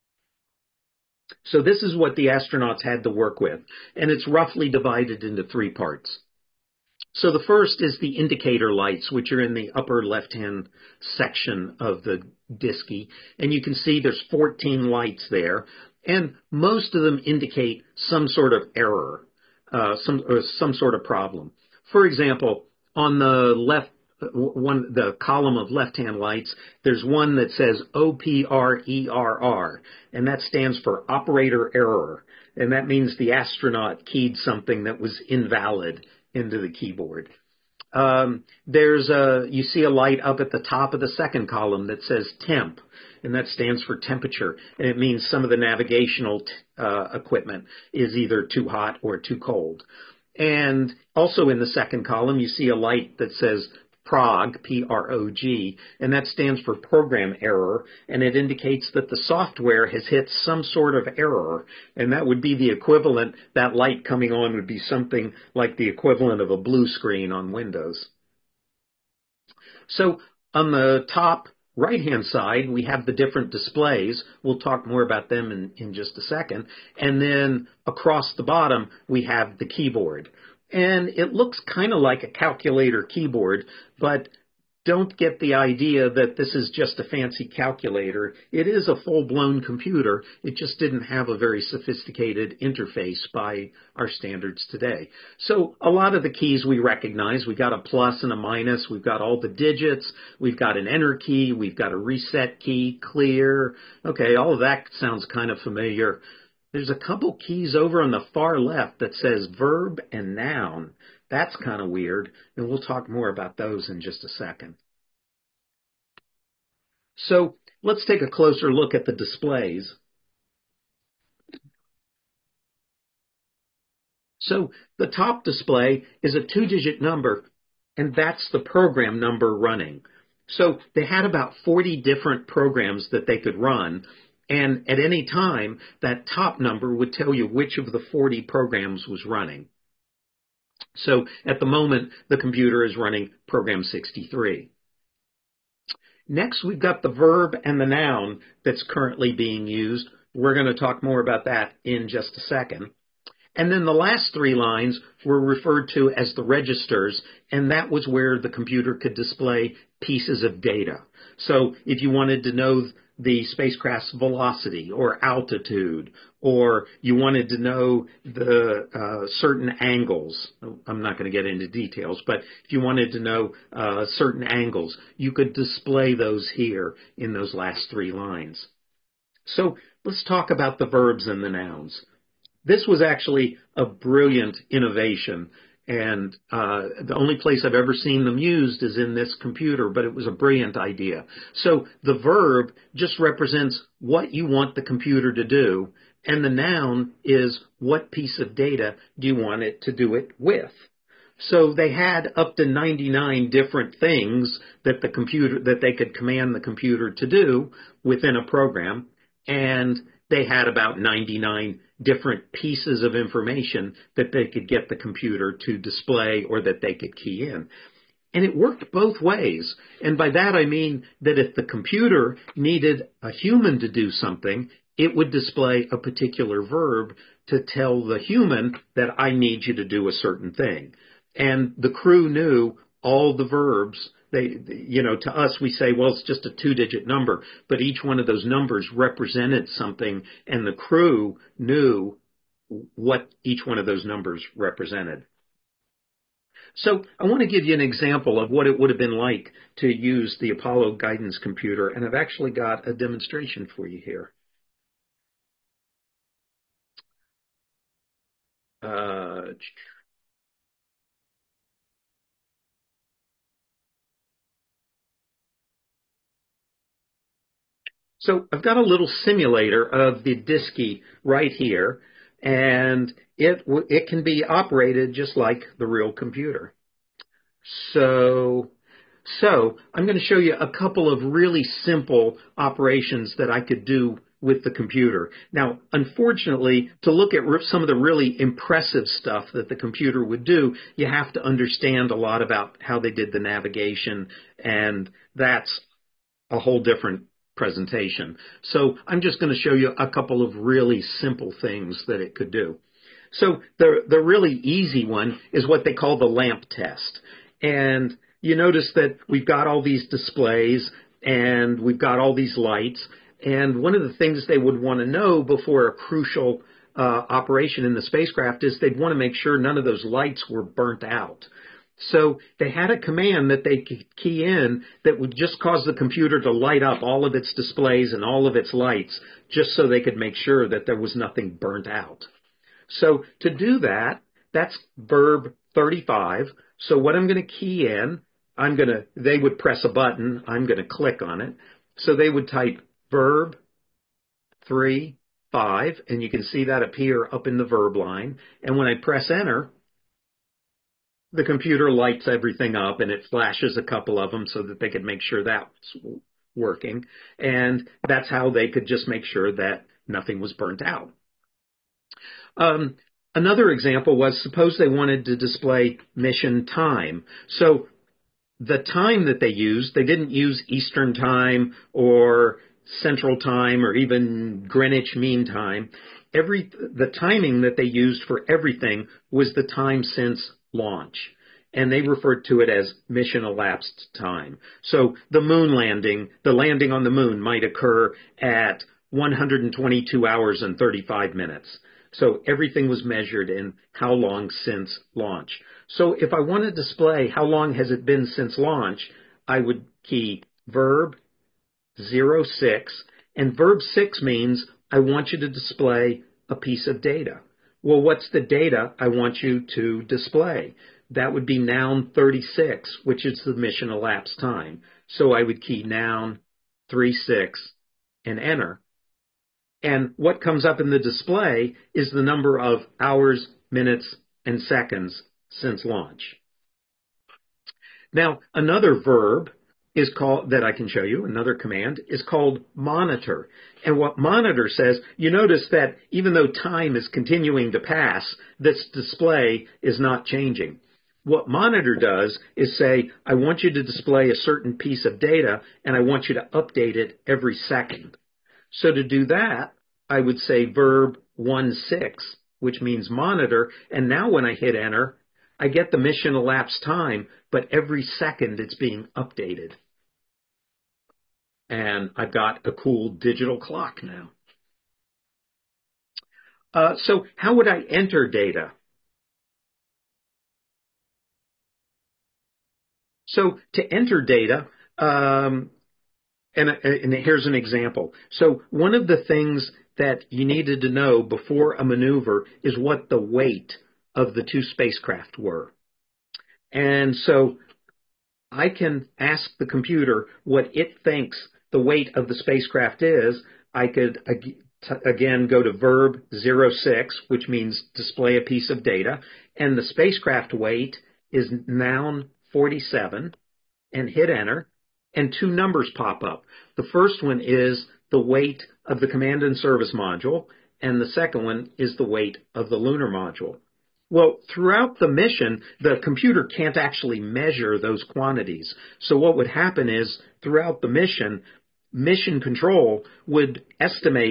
So this is what the astronauts had to work with, and it's roughly divided into three parts. So the first is the indicator lights, which are in the upper left-hand section of the Disky, and you can see there's fourteen lights there, and most of them indicate some sort of error, uh, some or some sort of problem. For example, on the left, one the column of left-hand lights, there's one that says O P R E R R, and that stands for operator error, and that means the astronaut keyed something that was invalid into the keyboard. Um, there's a, you see a light up at the top of the second column that says temp, and that stands for temperature, and it means some of the navigational t uh, equipment is either too hot or too cold. And also in the second column, you see a light that says prog, P R O G, and that stands for program error, and it indicates that the software has hit some sort of error, and that would be the equivalent, that light coming on would be something like the equivalent of a blue screen on Windows. So on the top right-hand side, we have the different displays. We'll talk more about them in, in just a second. And then across the bottom, we have the keyboard. And it looks kind of like a calculator keyboard, but don't get the idea that this is just a fancy calculator. It is a full-blown computer. It just didn't have a very sophisticated interface by our standards today. So a lot of the keys we recognize. We've got a plus and a minus. We've got all the digits. We've got an enter key. We've got a reset key, clear. Okay, all of that sounds kind of familiar. There's a couple keys over on the far left that says verb and noun. That's kind of weird, and we'll talk more about those in just a second. So let's take a closer look at the displays. So the top display is a two-digit number, and that's the program number running. So they had about forty different programs that they could run, and at any time, that top number would tell you which of the forty programs was running. So at the moment, the computer is running program sixty-three. Next, we've got the verb and the noun that's currently being used. We're going to talk more about that in just a second. And then the last three lines were referred to as the registers, and that was where the computer could display pieces of data. So if you wanted to know the spacecraft's velocity or altitude, or you wanted to know the uh, certain angles, I'm not going to get into details, but if you wanted to know uh, certain angles, you could display those here in those last three lines. So let's talk about the verbs and the nouns. This was actually a brilliant innovation, and uh, the only place I've ever seen them used is in this computer, but it was a brilliant idea. So the verb just represents what you want the computer to do, and the noun is what piece of data do you want it to do it with. So they had up to ninety-nine different things that the computer that they could command the computer to do within a program, and they had about ninety-nine different pieces of information that they could get the computer to display or that they could key in. And it worked both ways. And by that I mean that if the computer needed a human to do something, it would display a particular verb to tell the human that I need you to do a certain thing. And the crew knew all the verbs. They, you know, to us, we say, well, it's just a two-digit number, but each one of those numbers represented something, and the crew knew what each one of those numbers represented. So I want to give you an example of what it would have been like to use the Apollo guidance computer, and I've actually got a demonstration for you here. Uh, so I've got a little simulator of the Disky right here, and it it can be operated just like the real computer. So, so I'm going to show you a couple of really simple operations that I could do with the computer. Now, unfortunately, to look at some of the really impressive stuff that the computer would do, you have to understand a lot about how they did the navigation, and that's a whole different presentation. So I'm just going to show you a couple of really simple things that it could do. So the, the really easy one is what they call the lamp test. And you notice that we've got all these displays and we've got all these lights. And one of the things they would want to know before a crucial uh, operation in the spacecraft is they'd want to make sure none of those lights were burnt out. So they had a command that they could key in that would just cause the computer to light up all of its displays and all of its lights, just so they could make sure that there was nothing burnt out. So to do that, that's verb thirty-five. So what I'm going to key in, I'm going to, they would press a button, I'm going to click on it. So they would type verb three, five, and you can see that appear up in the verb line. And when I press enter, the computer lights everything up and it flashes a couple of them so that they could make sure that's working. And that's how they could just make sure that nothing was burnt out. Um, another example was, suppose they wanted to display mission time. So the time that they used, they didn't use Eastern time or Central time or even Greenwich Mean Time. Every, the timing that they used for everything was the time since launch. And they referred to it as mission elapsed time. So the moon landing, the landing on the moon might occur at one hundred twenty-two hours and thirty-five minutes. So everything was measured in how long since launch. So if I want to display how long has it been since launch, I would key verb zero six, and verb six means I want you to display a piece of data. Well, what's the data I want you to display? That would be noun thirty-six, which is the mission elapsed time. So I would key noun thirty-six and enter. And what comes up in the display is the number of hours, minutes, and seconds since launch. Now, another verb is called, that I can show you, another command, is called monitor. And what monitor says, you notice that even though time is continuing to pass, this display is not changing. What monitor does is say, I want you to display a certain piece of data, and I want you to update it every second. So to do that, I would say verb one six, which means monitor, and now when I hit enter, I get the mission elapsed time, but every second it's being updated. And I've got a cool digital clock now. Uh, so how would I enter data? So to enter data, um, and, and here's an example. So one of the things that you needed to know before a maneuver is what the weight of the two spacecraft were. And so I can ask the computer what it thinks the weight of the spacecraft is. I could, again, go to verb zero six, which means display a piece of data, and the spacecraft weight is noun forty-seven, and hit enter, and two numbers pop up. The first one is the weight of the command and service module, and the second one is the weight of the lunar module. Well, throughout the mission, the computer can't actually measure those quantities. So what would happen is, throughout the mission, mission control would estimate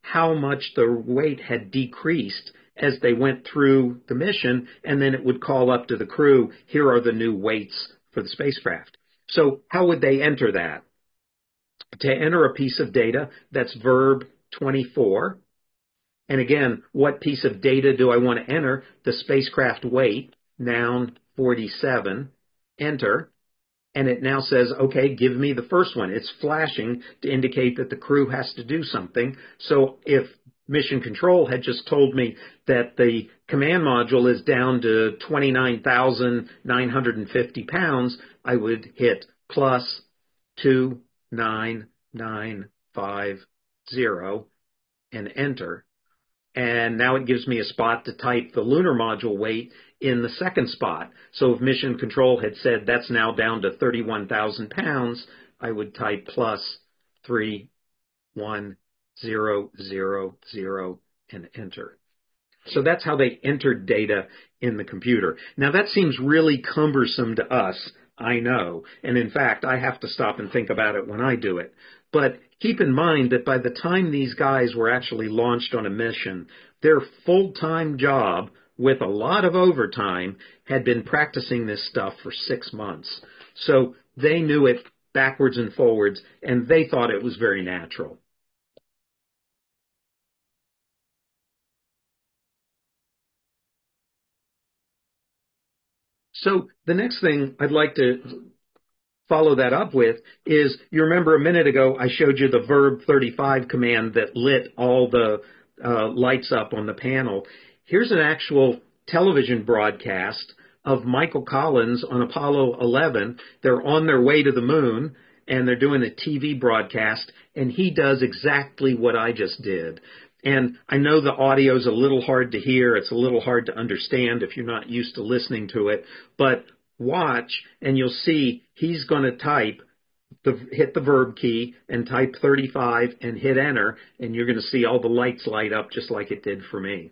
how much the weight had decreased as they went through the mission, and then it would call up to the crew, here are the new weights for the spacecraft. So how would they enter that? To enter a piece of data, that's verb twenty-four. And again, what piece of data do I want to enter? The spacecraft weight, noun forty-seven, enter. And it now says, okay, give me the first one. It's flashing to indicate that the crew has to do something. So if Mission Control had just told me that the command module is down to twenty-nine thousand nine hundred fifty pounds, I would hit plus two nine nine five zero and enter. And now it gives me a spot to type the lunar module weight in the second spot. So if Mission Control had said that's now down to thirty-one thousand pounds, I would type plus three one zero zero zero and enter. So that's how they entered data in the computer. Now that seems really cumbersome to us, I know. And in fact, I have to stop and think about it when I do it. But keep in mind that by the time these guys were actually launched on a mission, their full-time job with a lot of overtime had been practicing this stuff for six months. So they knew it backwards and forwards, and they thought it was very natural. So the next thing I'd like to follow that up with is, you remember a minute ago I showed you the verb thirty-five command that lit all the uh, lights up on the panel. Here's an actual television broadcast of Michael Collins on Apollo eleven. They're on their way to the moon, and they're doing a T V broadcast, and he does exactly what I just did. And I know the audio's a little hard to hear. It's a little hard to understand if you're not used to listening to it. But watch, and you'll see he's going to type, the, hit the verb key and type thirty-five and hit enter, and you're going to see all the lights light up just like it did for me.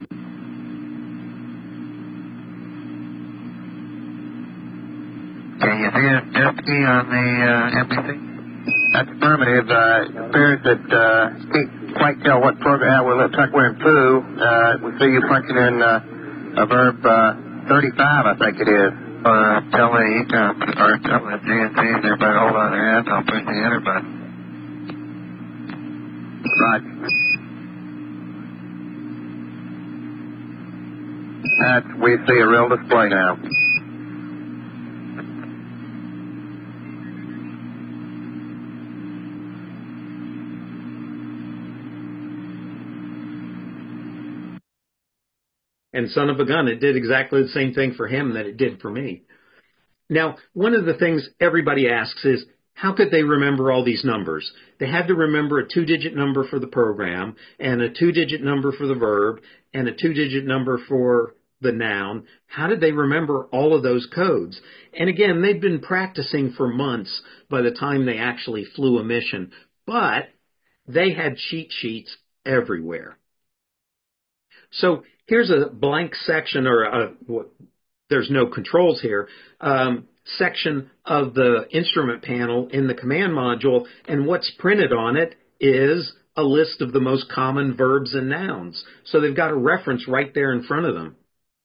Can you see an F key on the uh, M P C? That's affirmative. Uh, it appears that uh, can't quite tell what program. Well, it looks like we're in foo. Uh, we see you punching in uh, a verb uh, thirty-five, I think it is. Uh, tell the E T A, or tell the G N T, everybody hold on their hands. I'll push the enter button. Right. That, we see a real display now. And son of a gun, it did exactly the same thing for him that it did for me. Now, one of the things everybody asks is, how could they remember all these numbers? They had to remember a two-digit number for the program, and a two-digit number for the verb, and a two-digit number for the noun. How did they remember all of those codes? And again, they'd been practicing for months by the time they actually flew a mission, but they had cheat sheets everywhere. So here's a blank section, or a, there's no controls here, um, section of the instrument panel in the command module, and what's printed on it is a list of the most common verbs and nouns. So they've got a reference right there in front of them.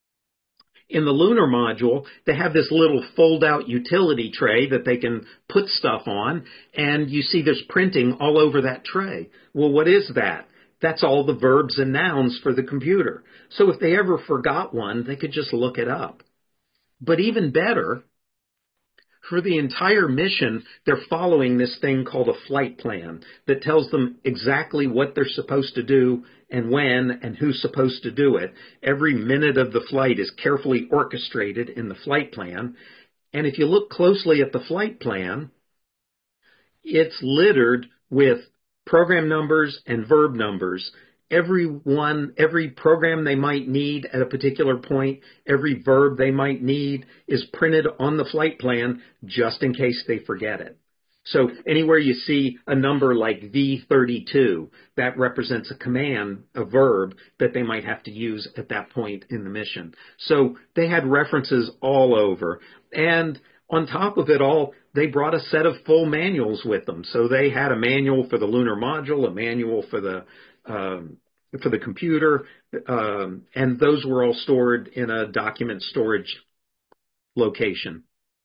In the lunar module, they have this little fold-out utility tray that they can put stuff on, and you see there's printing all over that tray. Well, what is that? That's all the verbs and nouns for the computer. So if they ever forgot one, they could just look it up. But even better, for the entire mission, they're following this thing called a flight plan that tells them exactly what they're supposed to do and when and who's supposed to do it. Every minute of the flight is carefully orchestrated in the flight plan. And if you look closely at the flight plan, it's littered with program numbers and verb numbers. Every one, every program they might need at a particular point, every verb they might need is printed on the flight plan just in case they forget it. So anywhere you see a number like V thirty-two, that represents a command, a verb that they might have to use at that point in the mission. So they had references all over. And on top of it all, they brought a set of full manuals with them. So they had a manual for the lunar module, a manual for the um, for the computer, um, and those were all stored in a document storage location.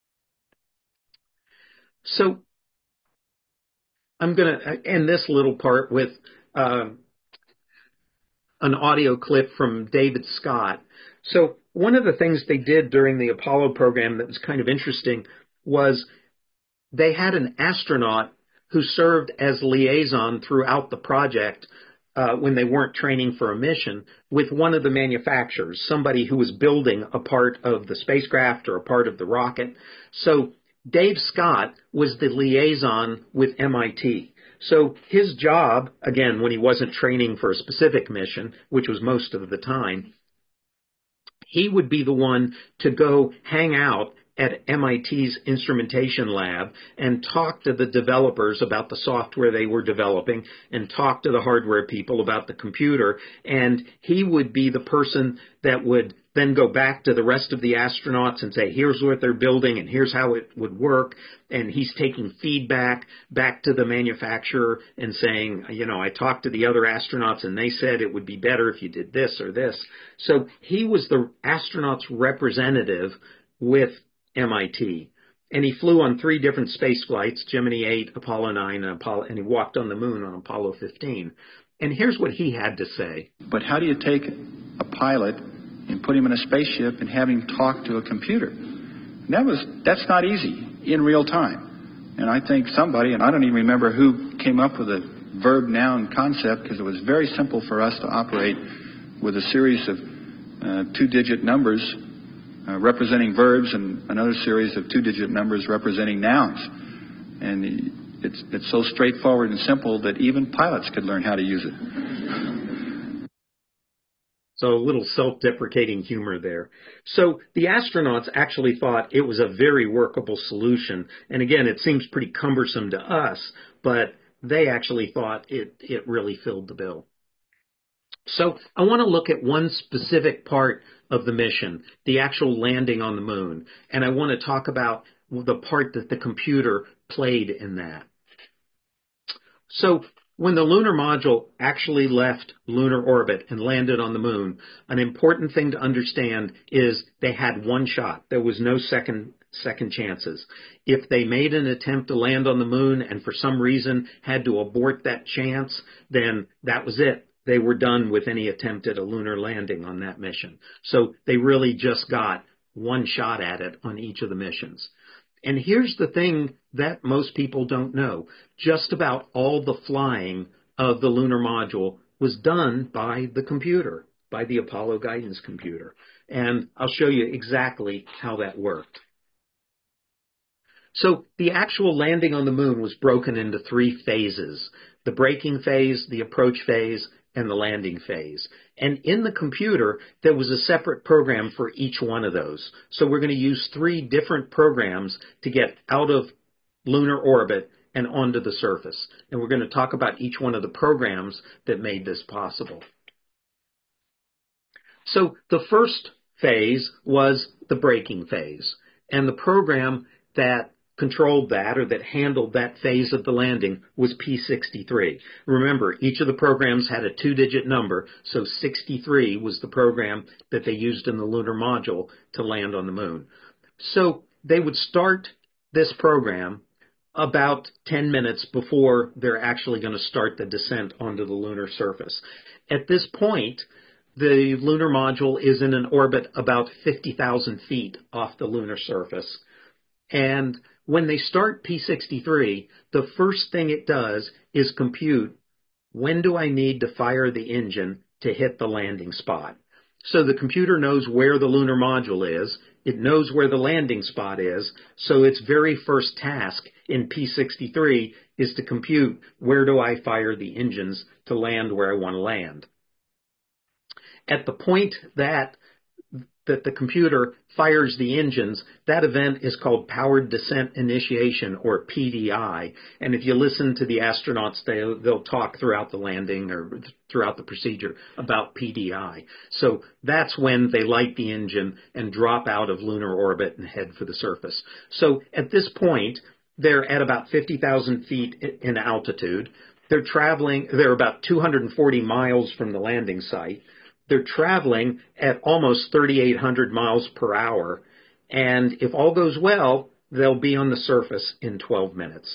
So I'm going to end this little part with uh, an audio clip from David Scott. So one of the things they did during the Apollo program that was kind of interesting was they had an astronaut who served as liaison throughout the project uh, when they weren't training for a mission with one of the manufacturers, somebody who was building a part of the spacecraft or a part of the rocket. So Dave Scott was the liaison with M I T. So his job, again, when he wasn't training for a specific mission, which was most of the time, he would be the one to go hang out at M I T's instrumentation lab and talk to the developers about the software they were developing and talk to the hardware people about the computer. And he would be the person that would then go back to the rest of the astronauts and say, here's what they're building and here's how it would work. And he's taking feedback back to the manufacturer and saying, you know, I talked to the other astronauts and they said it would be better if you did this or this. So he was the astronauts' representative with M I T. And he flew on three different space flights, Gemini eight, Apollo nine, and, Apollo, and he walked on the moon on Apollo fifteen. And here's what he had to say. But how do you take a pilot and put him in a spaceship and have him talk to a computer? And that was that's not easy in real time. And I think somebody, and I don't even remember who came up with a verb-noun concept, because it was very simple for us to operate with a series of uh, two-digit numbers Uh, representing verbs and another series of two-digit numbers representing nouns. And it's it's so straightforward and simple that even pilots could learn how to use it. So a little self-deprecating humor there. So the astronauts actually thought it was a very workable solution. And again, it seems pretty cumbersome to us, but they actually thought it, it really filled the bill. So I want to look at one specific part of the mission, the actual landing on the moon. And I want to talk about the part that the computer played in that. So when the lunar module actually left lunar orbit and landed on the moon, an important thing to understand is they had one shot. There was no second second chances. If they made an attempt to land on the moon and for some reason had to abort that chance, then that was it. They were done with any attempt at a lunar landing on that mission. So they really just got one shot at it on each of the missions. And here's the thing that most people don't know. Just about all the flying of the lunar module was done by the computer, by the Apollo guidance computer. And I'll show you exactly how that worked. So the actual landing on the moon was broken into three phases: the braking phase, the approach phase, and the landing phase. And in the computer, there was a separate program for each one of those. So we're going to use three different programs to get out of lunar orbit and onto the surface. And we're going to talk about each one of the programs that made this possible. So the first phase was the braking phase. And the program that controlled that, or that handled that phase of the landing, was P sixty-three. Remember, each of the programs had a two-digit number, so sixty-three was the program that they used in the lunar module to land on the moon. So they would start this program about ten minutes before they're actually going to start the descent onto the lunar surface. At this point, the lunar module is in an orbit about fifty thousand feet off the lunar surface. And when they start P sixty-three, the first thing it does is compute, when do I need to fire the engine to hit the landing spot? So the computer knows where the lunar module is. It knows where the landing spot is. So its very first task in P sixty-three is to compute, where do I fire the engines to land where I want to land? At the point that that the computer fires the engines, that event is called Powered Descent Initiation, or P D I. And if you listen to the astronauts, they, they'll talk throughout the landing or throughout the procedure about P D I. So that's when they light the engine and drop out of lunar orbit and head for the surface. So at this point, they're at about fifty thousand feet in altitude. they're traveling, they're about two hundred forty miles from the landing site. They're traveling at almost thirty-eight hundred miles per hour. And if all goes well, they'll be on the surface in twelve minutes.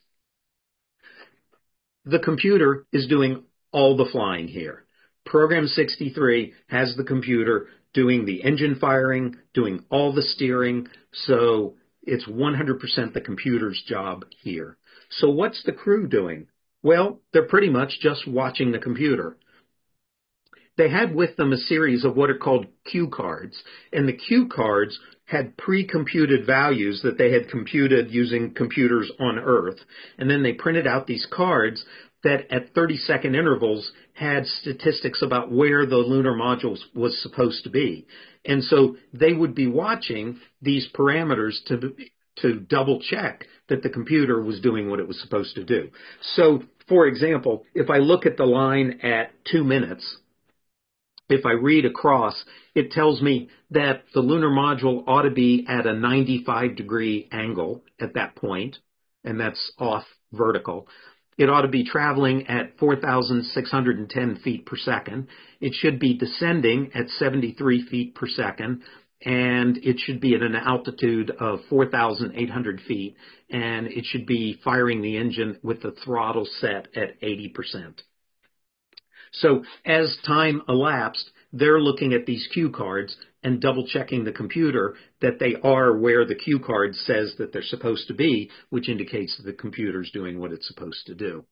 The computer is doing all the flying here. Program sixty-three has the computer doing the engine firing, doing all the steering, so it's one hundred percent the computer's job here. So what's the crew doing? Well, they're pretty much just watching the computer. They had with them a series of what are called cue cards, and the cue cards had pre-computed values that they had computed using computers on Earth, and then they printed out these cards that at thirty-second intervals had statistics about where the lunar module was supposed to be. And so they would be watching these parameters to to double check that the computer was doing what it was supposed to do. So, for example, if I look at the line at two minutes, if I read across, it tells me that the lunar module ought to be at a ninety-five degree angle at that point, and that's off vertical. It ought to be traveling at four thousand six hundred ten feet per second. It should be descending at seventy-three feet per second, and it should be at an altitude of four thousand eight hundred feet, and it should be firing the engine with the throttle set at eighty percent. So as time elapsed, they're looking at these cue cards and double checking the computer that they are where the cue card says that they're supposed to be, which indicates that the computer's doing what it's supposed to do.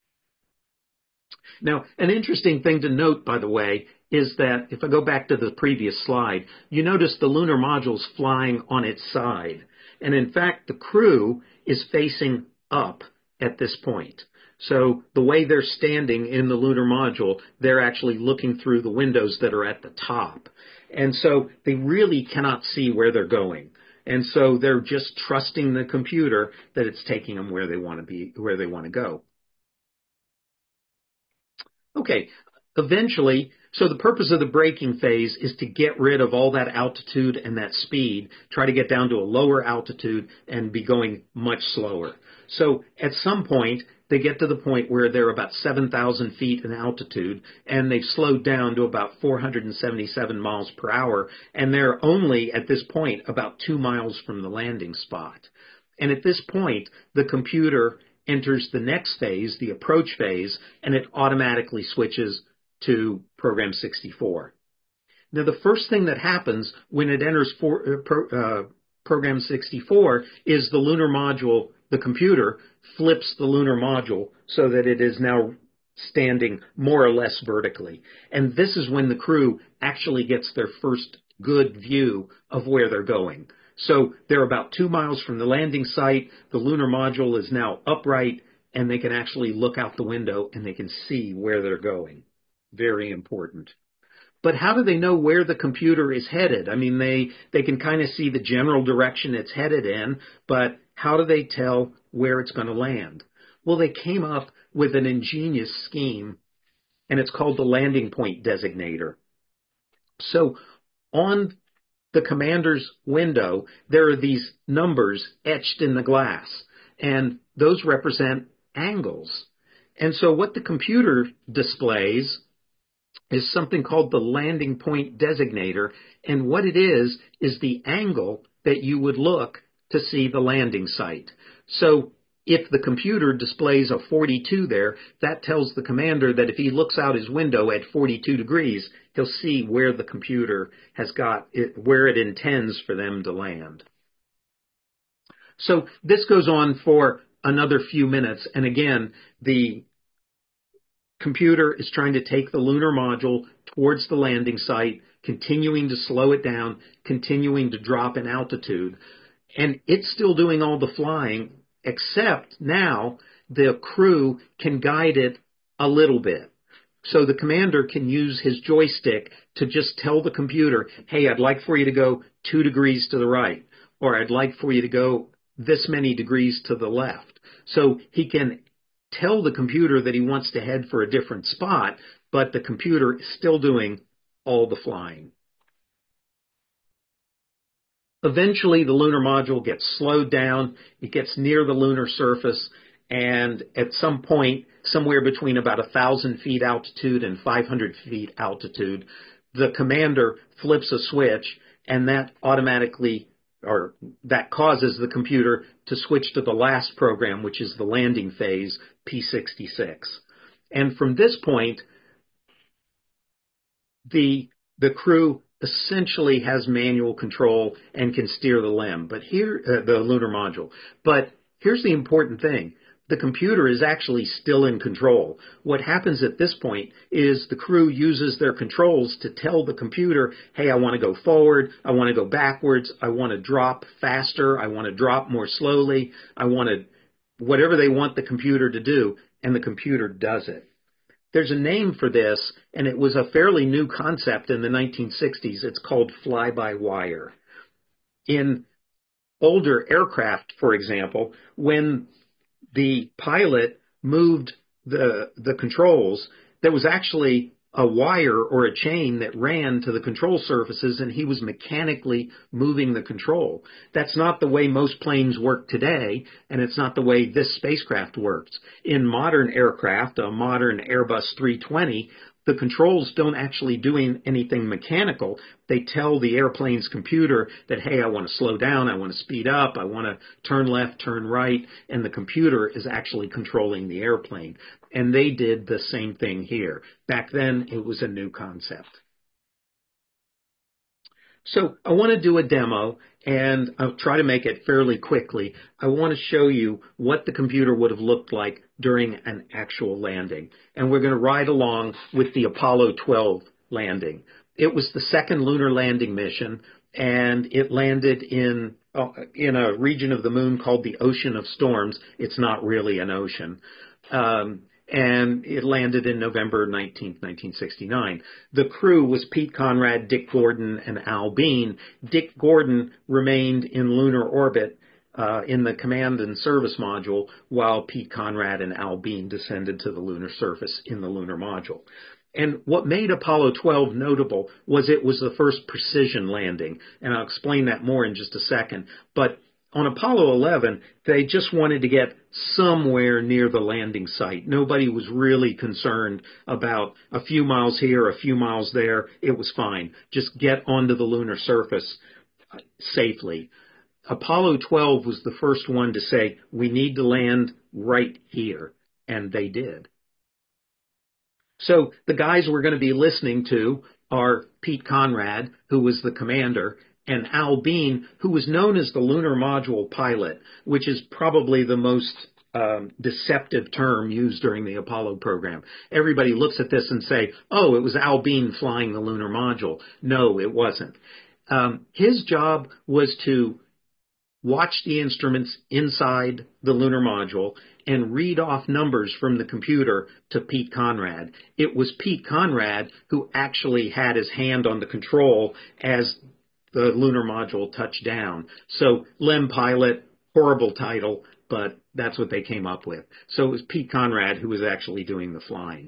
Now, an interesting thing to note, by the way, is that if I go back to the previous slide, you notice the lunar module's flying on its side. And in fact, the crew is facing up at this point. So the way they're standing in the lunar module, they're actually looking through the windows that are at the top. And so they really cannot see where they're going. And so they're just trusting the computer that it's taking them where they want to be, where they want to go. Okay, eventually, so the purpose of the braking phase is to get rid of all that altitude and that speed, try to get down to a lower altitude and be going much slower. So at some point, they get to the point where they're about seven thousand feet in altitude, and they've slowed down to about four hundred seventy-seven miles per hour, and they're only, at this point, about two miles from the landing spot. And at this point, the computer enters the next phase, the approach phase, and it automatically switches to Program sixty-four. Now, the first thing that happens when it enters for, uh, pro, uh, Program sixty-four is the lunar module, the computer, flips the lunar module so that it is now standing more or less vertically. And this is when the crew actually gets their first good view of where they're going. So they're about two miles from the landing site. The lunar module is now upright, and they can actually look out the window and they can see where they're going. Very important. But how do they know where the computer is headed? I mean, they, they can kind of see the general direction it's headed in, but how do they tell where it's going to land? Well, they came up with an ingenious scheme, and it's called the landing point designator. So on the commander's window, there are these numbers etched in the glass, and those represent angles. And so what the computer displays is something called the landing point designator, and what it is is the angle that you would look to see the landing site. So if the computer displays a forty-two there, that tells the commander that if he looks out his window at forty-two degrees, he'll see where the computer has got it, where it intends for them to land. So this goes on for another few minutes, and again, the computer is trying to take the lunar module towards the landing site, continuing to slow it down, continuing to drop in altitude. And it's still doing all the flying, except now the crew can guide it a little bit. So the commander can use his joystick to just tell the computer, hey, I'd like for you to go two degrees to the right, or I'd like for you to go this many degrees to the left. So he can tell the computer that he wants to head for a different spot, but the computer is still doing all the flying. Eventually, the lunar module gets slowed down, it gets near the lunar surface, and at some point, somewhere between about one thousand feet altitude and five hundred feet altitude, the commander flips a switch, and that automatically, or that causes the computer to switch to the last program, which is the landing phase, P sixty-six. And from this point, the the crew essentially has manual control and can steer the L E M, but here uh, the lunar module. But here's the important thing. The computer is actually still in control. What happens at this point is the crew uses their controls to tell the computer, hey, I want to go forward, I want to go backwards, I want to drop faster, I want to drop more slowly, I want to, whatever they want the computer to do, and the computer does it. There's a name for this, and it was a fairly new concept in the nineteen sixties. It's called fly-by-wire. In older aircraft, for example, when the pilot moved the the controls, there was actually a wire or a chain that ran to the control surfaces, and he was mechanically moving the control. That's not the way most planes work today, and it's not the way this spacecraft works. In modern aircraft, a modern Airbus three twenty, the controls don't actually do anything mechanical. They tell the airplane's computer that, hey, I want to slow down, I want to speed up, I want to turn left, turn right, and the computer is actually controlling the airplane. And they did the same thing here. Back then, it was a new concept. So I want to do a demo, and I'll try to make it fairly quickly. I want to show you what the computer would have looked like during an actual landing. And we're going to ride along with the Apollo twelve landing. It was the second lunar landing mission, and it landed in, uh, in a region of the moon called the Ocean of Storms. It's not really an ocean. Um, and it landed in November nineteenth, nineteen sixty-nine. The crew was Pete Conrad, Dick Gordon, and Al Bean. Dick Gordon remained in lunar orbit uh, in the command and service module, while Pete Conrad and Al Bean descended to the lunar surface in the lunar module. And what made Apollo twelve notable was it was the first precision landing, and I'll explain that more in just a second. But on Apollo eleven, they just wanted to get somewhere near the landing site. Nobody was really concerned about a few miles here, a few miles there. It was fine. Just get onto the lunar surface safely. Apollo twelve was the first one to say, we need to land right here, and they did. So the guys we're going to be listening to are Pete Conrad, who was the commander, and Al Bean, who was known as the lunar module pilot, which is probably the most um, deceptive term used during the Apollo program. Everybody looks at this and say, oh, it was Al Bean flying the lunar module. No, it wasn't. Um, his job was to watch the instruments inside the lunar module and read off numbers from the computer to Pete Conrad. It was Pete Conrad who actually had his hand on the control as the lunar module touched down. So L E M pilot, horrible title, but that's what they came up with. So it was Pete Conrad who was actually doing the flying.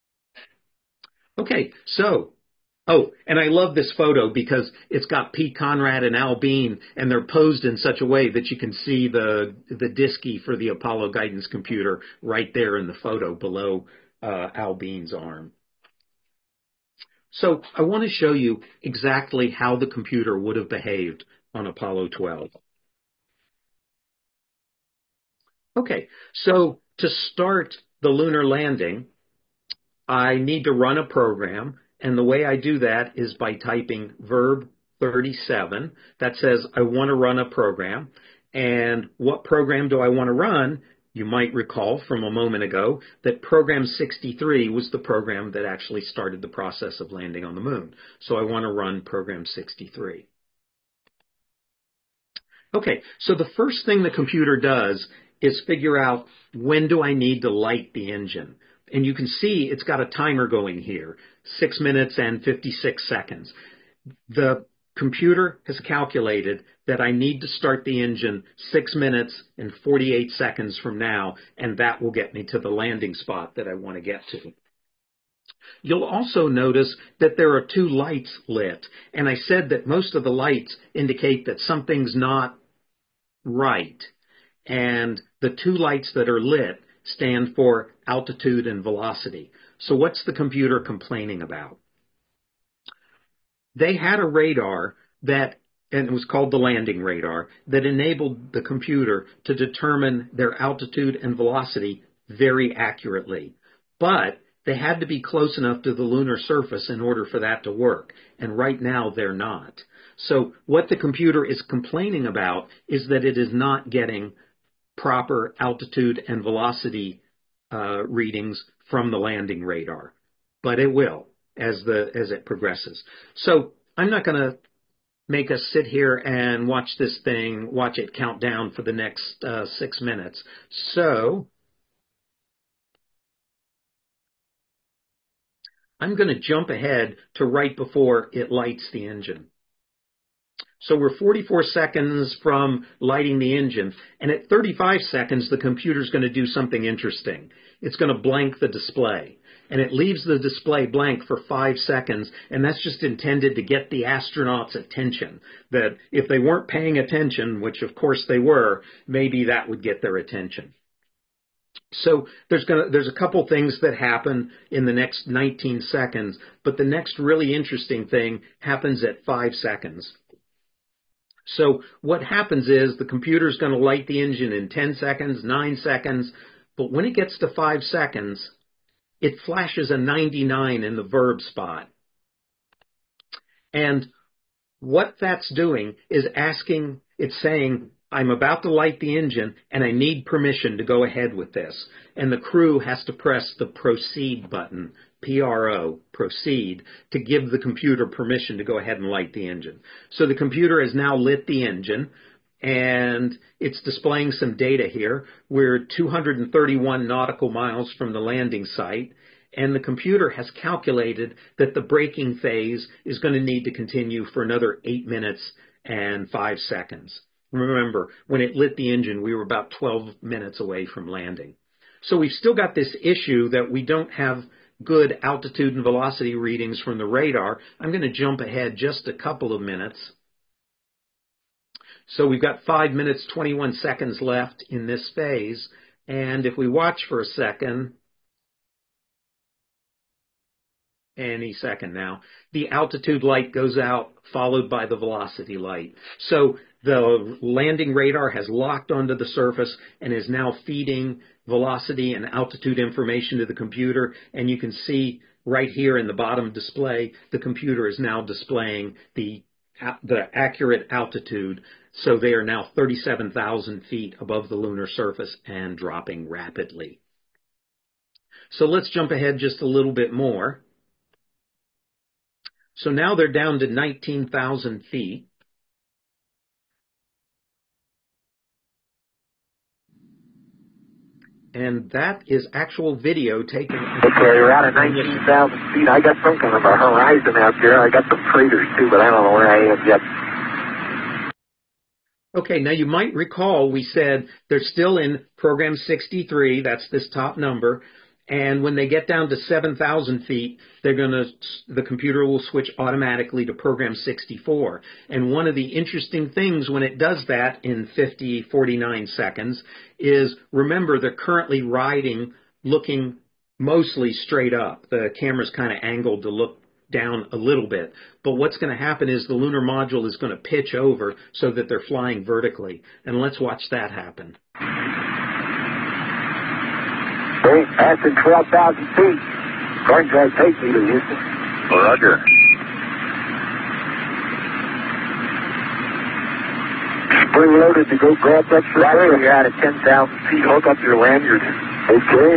Okay, so, oh, and I love this photo because it's got Pete Conrad and Al Bean, and they're posed in such a way that you can see the, the diskey for the Apollo guidance computer right there in the photo below uh, Al Bean's arm. So I want to show you exactly how the computer would have behaved on Apollo twelve. Okay, so to start the lunar landing, I need to run a program, and the way I do that is by typing verb thirty-seven. That says I want to run a program, and what program do I want to run? You might recall from a moment ago that program sixty-three was the program that actually started the process of landing on the moon. So I want to run program sixty-three. Okay, so the first thing the computer does is figure out when do I need to light the engine. And you can see it's got a timer going here, six minutes and fifty-six seconds. The computer has calculated that I need to start the engine six minutes and forty-eight seconds from now, and that will get me to the landing spot that I want to get to. You'll also notice that there are two lights lit, and I said that most of the lights indicate that something's not right. and the two lights that are lit stand for altitude and velocity. So what's the computer complaining about? They had a radar that, and it was called the landing radar, that enabled the computer to determine their altitude and velocity very accurately. But they had to be close enough to the lunar surface in order for that to work. And right now they're not. So what the computer is complaining about is that it is not getting proper altitude and velocity uh, readings from the landing radar. But it will as the as it progresses. So I'm not going to make us sit here and watch this thing, watch it count down for the next uh, six minutes. So I'm going to jump ahead to right before it lights the engine. So we're forty-four seconds from lighting the engine, and at thirty-five seconds, the computer's going to do something interesting. It's going to blank the display, and it leaves the display blank for five seconds, and that's just intended to get the astronauts' attention, that if they weren't paying attention, which of course they were, maybe that would get their attention. So there's going to, there's a couple things that happen in the next nineteen seconds, but the next really interesting thing happens at five seconds. So what happens is the computer is going to light the engine in ten seconds, nine seconds, but when it gets to five seconds, it flashes a ninety-nine in the verb spot. And what that's doing is asking, it's saying, I'm about to light the engine and I need permission to go ahead with this. And the crew has to press the proceed button, P R O, proceed, to give the computer permission to go ahead and light the engine. So the computer has now lit the engine, and it's displaying some data here. We're two hundred thirty-one nautical miles from the landing site, and the computer has calculated that the braking phase is going to need to continue for another eight minutes and five seconds. Remember, when it lit the engine, we were about twelve minutes away from landing. So we've still got this issue that we don't have good altitude and velocity readings from the radar. I'm going to jump ahead just a couple of minutes. So we've got five minutes, twenty-one seconds left in this phase. And if we watch for a second, any second now, the altitude light goes out, followed by the velocity light. So the landing radar has locked onto the surface and is now feeding velocity and altitude information to the computer. And you can see right here in the bottom display, the computer is now displaying the, the accurate altitude. So they are now thirty-seven thousand feet above the lunar surface and dropping rapidly. So let's jump ahead just a little bit more. So now they're down to nineteen thousand feet. And that is actual video taken. Okay, we're out at nineteen thousand feet. I got some kind of a horizon out there. I got some craters too, but I don't know where I am yet. Okay, now you might recall we said they're still in program sixty-three. That's this top number. And when they get down to seven thousand feet, they're going to, the computer will switch automatically to program sixty-four. And one of the interesting things when it does that in fifty, forty-nine seconds is, remember, they're currently riding, looking mostly straight up. The camera's kind of angled to look down a little bit. But what's going to happen is the lunar module is going to pitch over so that they're flying vertically. And let's watch that happen. Okay, passing twelve thousand feet. Going to take me to Houston. Roger. Spring loaded to go grab that Roger, you're out at ten thousand feet. Hook up your lanyard. Okay.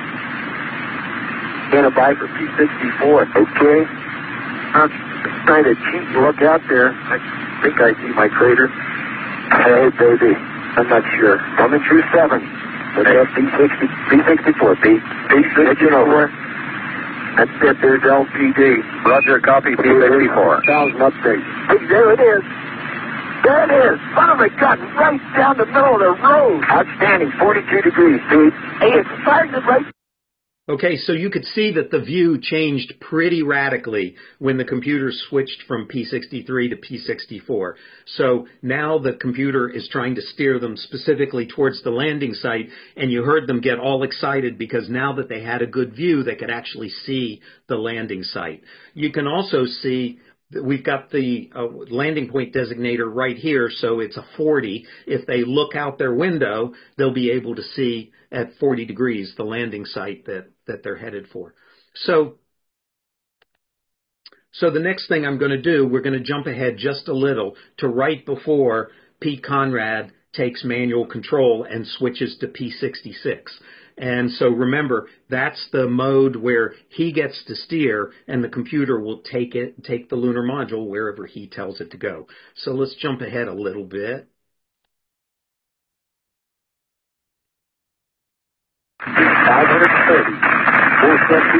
Stand by for P sixty-four. Okay. I'm trying to cheat and look out there. I think I see my crater. Hey, baby. I'm not sure. Coming through seven. But that's P sixty, P sixty-four, P. P sixty-four. That's it, there's L P D. Roger, copy, P sixty-four. Thousand update. Hey, there it is. There it is. Son of a gun, right down the middle of the road. Outstanding, forty-two degrees, Pete. Hey, it's starting to right. Okay, so you could see that the view changed pretty radically when the computer switched from P sixty-three to P sixty-four. So now the computer is trying to steer them specifically towards the landing site, and you heard them get all excited because now that they had a good view, they could actually see the landing site. You can also see we've got the uh, landing point designator right here, so it's a forty. If they look out their window, they'll be able to see at forty degrees the landing site that, that they're headed for. So, so the next thing I'm going to do, we're going to jump ahead just a little to right before Pete Conrad takes manual control and switches to P sixty-six. And so remember, that's the mode where he gets to steer and the computer will take it, take the lunar module wherever he tells it to go. So let's jump ahead a little bit. five thirty, four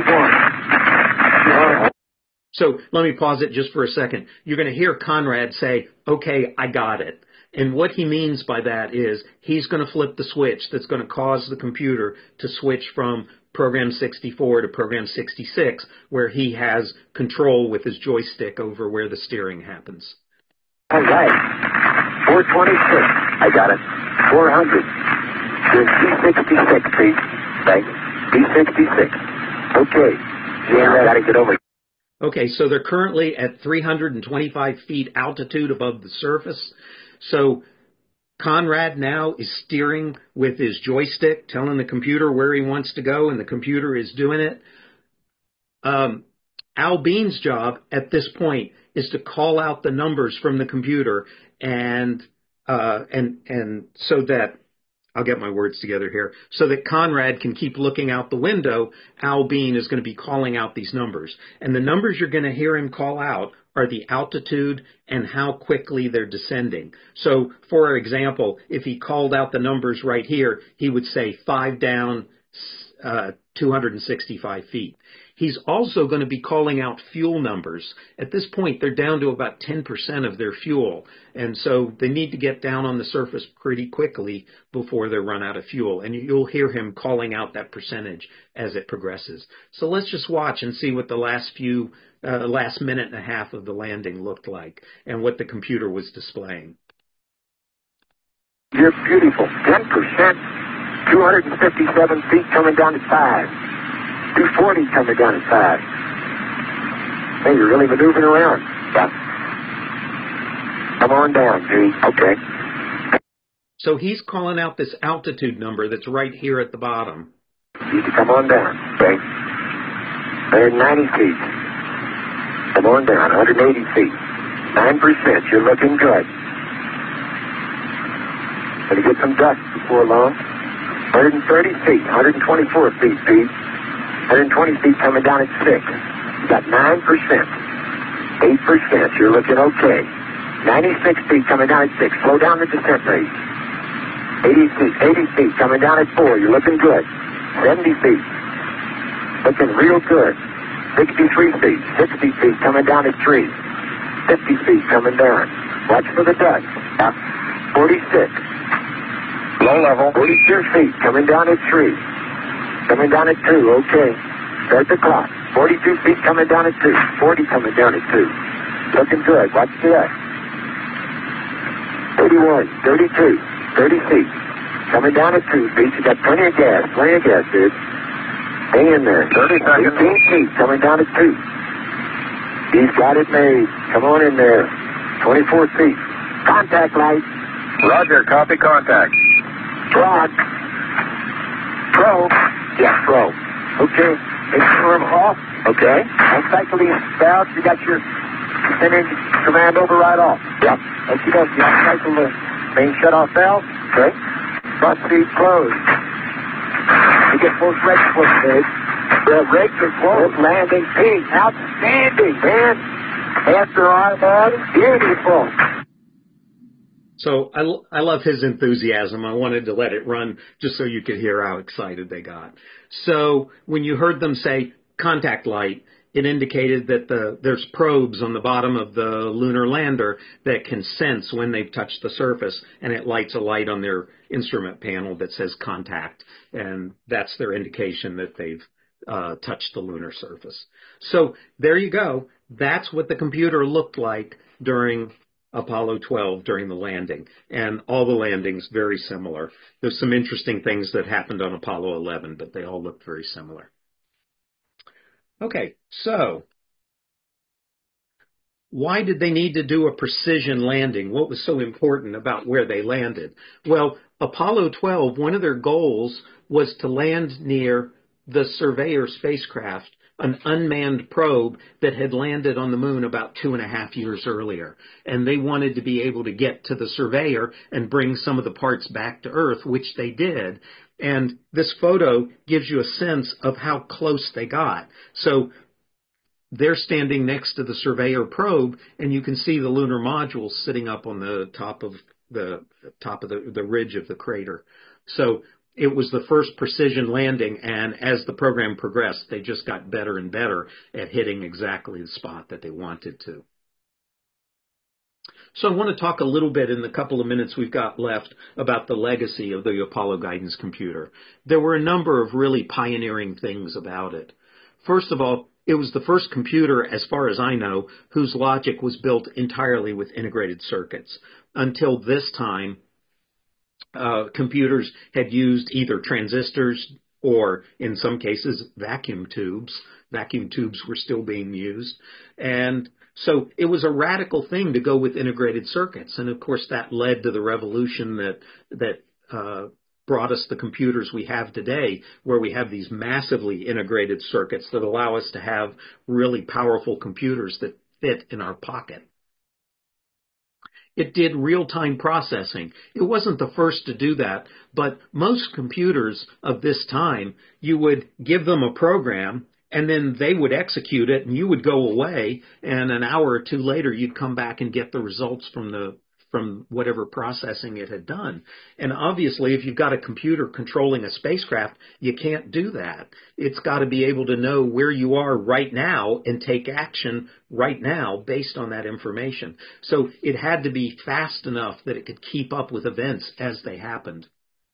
seventy-one. So let me pause it just for a second. You're going to hear Conrad say, okay, I got it. And what he means by that is he's going to flip the switch that's going to cause the computer to switch from program sixty-four to program sixty-six, where he has control with his joystick over where the steering happens. All right. four twenty-six. I got it. four hundred. There's P sixty-six, Pete. Thanks. P sixty-six. Okay. Yeah, I got to get over. Okay, so they're currently at three hundred twenty-five feet altitude above the surface. So Conrad now is steering with his joystick, telling the computer where he wants to go, and the computer is doing it. Um, Al Bean's job at this point is to call out the numbers from the computer, and uh, and and so that I'll get my words together here, so that Conrad can keep looking out the window. Al Bean is going to be calling out these numbers, and the numbers you're going to hear him call out are the altitude and how quickly they're descending. So, for example, if he called out the numbers right here, he would say five down, uh, two hundred sixty-five feet. He's also going to be calling out fuel numbers. At this point, they're down to about ten percent of their fuel, and so they need to get down on the surface pretty quickly before they run out of fuel. And you'll hear him calling out that percentage as it progresses. So let's just watch and see what the last few, uh, last minute and a half of the landing looked like and what the computer was displaying. You're beautiful. ten percent, two hundred fifty-seven feet coming down at five. two forty coming down at five. Hey, you're really maneuvering around. Yeah. Come on down, G. Okay. So he's calling out this altitude number that's right here at the bottom. You need to come on down. Okay. one hundred ninety feet. Come on down. one hundred eighty feet. nine percent. You're looking good. Gonna get some dust before long. one hundred thirty feet. one hundred twenty-four feet, Pete. one hundred twenty feet coming down at six. You got nine percent. eight percent. You're looking okay. ninety-six feet coming down at six. Slow down the descent rate. eighty feet. eighty feet coming down at four. You're looking good. seventy feet. Looking real good. sixty-three feet. sixty feet coming down at three. fifty feet coming down. Watch for the dust. Now, forty-six. Low level. forty-two feet coming down at three. Coming down at two, okay. Start the clock. forty-two feet coming down at two. forty coming down at two. Looking good. Watch the dust. thirty-one, thirty-two, thirty feet. Coming down at two feet. You got plenty of gas. Plenty of gas, dude. Hang in there. thirty seconds. eighteen feet coming down at two. He's got it made. Come on in there. twenty-four feet. Contact light. Roger. Copy contact. Rock. Pro. Yeah, pro. Okay. Inform off. Okay. And cycle these valves. You got your sending command override off. Yep. Okay, okay. I'll cycle the main shutoff valve. Okay. Bus feed closed. You get both regs closed, Dave. The regs are closed. Landing Pete. Outstanding, man. After our ball. Beautiful. So I, I love his enthusiasm. I wanted to let it run just so you could hear how excited they got. So when you heard them say contact light, it indicated that the, there's probes on the bottom of the lunar lander that can sense when they've touched the surface, and it lights a light on their instrument panel that says contact, and that's their indication that they've uh, touch the lunar surface. So there you go. That's what the computer looked like during Apollo twelve, during the landing. And all the landings very similar. There's some interesting things that happened on Apollo eleven, but they all looked very similar. Okay, so why did they need to do a precision landing? What was so important about where they landed? Well, Apollo twelve, one of their goals was to land near the Surveyor spacecraft, an unmanned probe that had landed on the moon about two and a half years earlier. And they wanted to be able to get to the Surveyor and bring some of the parts back to Earth, which they did. And this photo gives you a sense of how close they got. So they're standing next to the Surveyor probe, and you can see the lunar module sitting up on the top of the top of the, the ridge of the crater. So it was the first precision landing, and as the program progressed, they just got better and better at hitting exactly the spot that they wanted to. So I want to talk a little bit in the couple of minutes we've got left about the legacy of the Apollo guidance computer. There were a number of really pioneering things about it. First of all, it was the first computer, as far as I know, whose logic was built entirely with integrated circuits. Until this time, uh, computers had used either transistors or, in some cases, vacuum tubes. Vacuum tubes were still being used. And so it was a radical thing to go with integrated circuits. And, of course, that led to the revolution that, that uh, brought us the computers we have today, where we have these massively integrated circuits that allow us to have really powerful computers that fit in our pocket. It did real-time processing. It wasn't the first to do that, but most computers of this time, you would give them a program, and then they would execute it, and you would go away, and an hour or two later, you'd come back and get the results from the from whatever processing it had done. And obviously, if you've got a computer controlling a spacecraft, you can't do that. It's got to be able to know where you are right now and take action right now based on that information. So it had to be fast enough that it could keep up with events as they happened.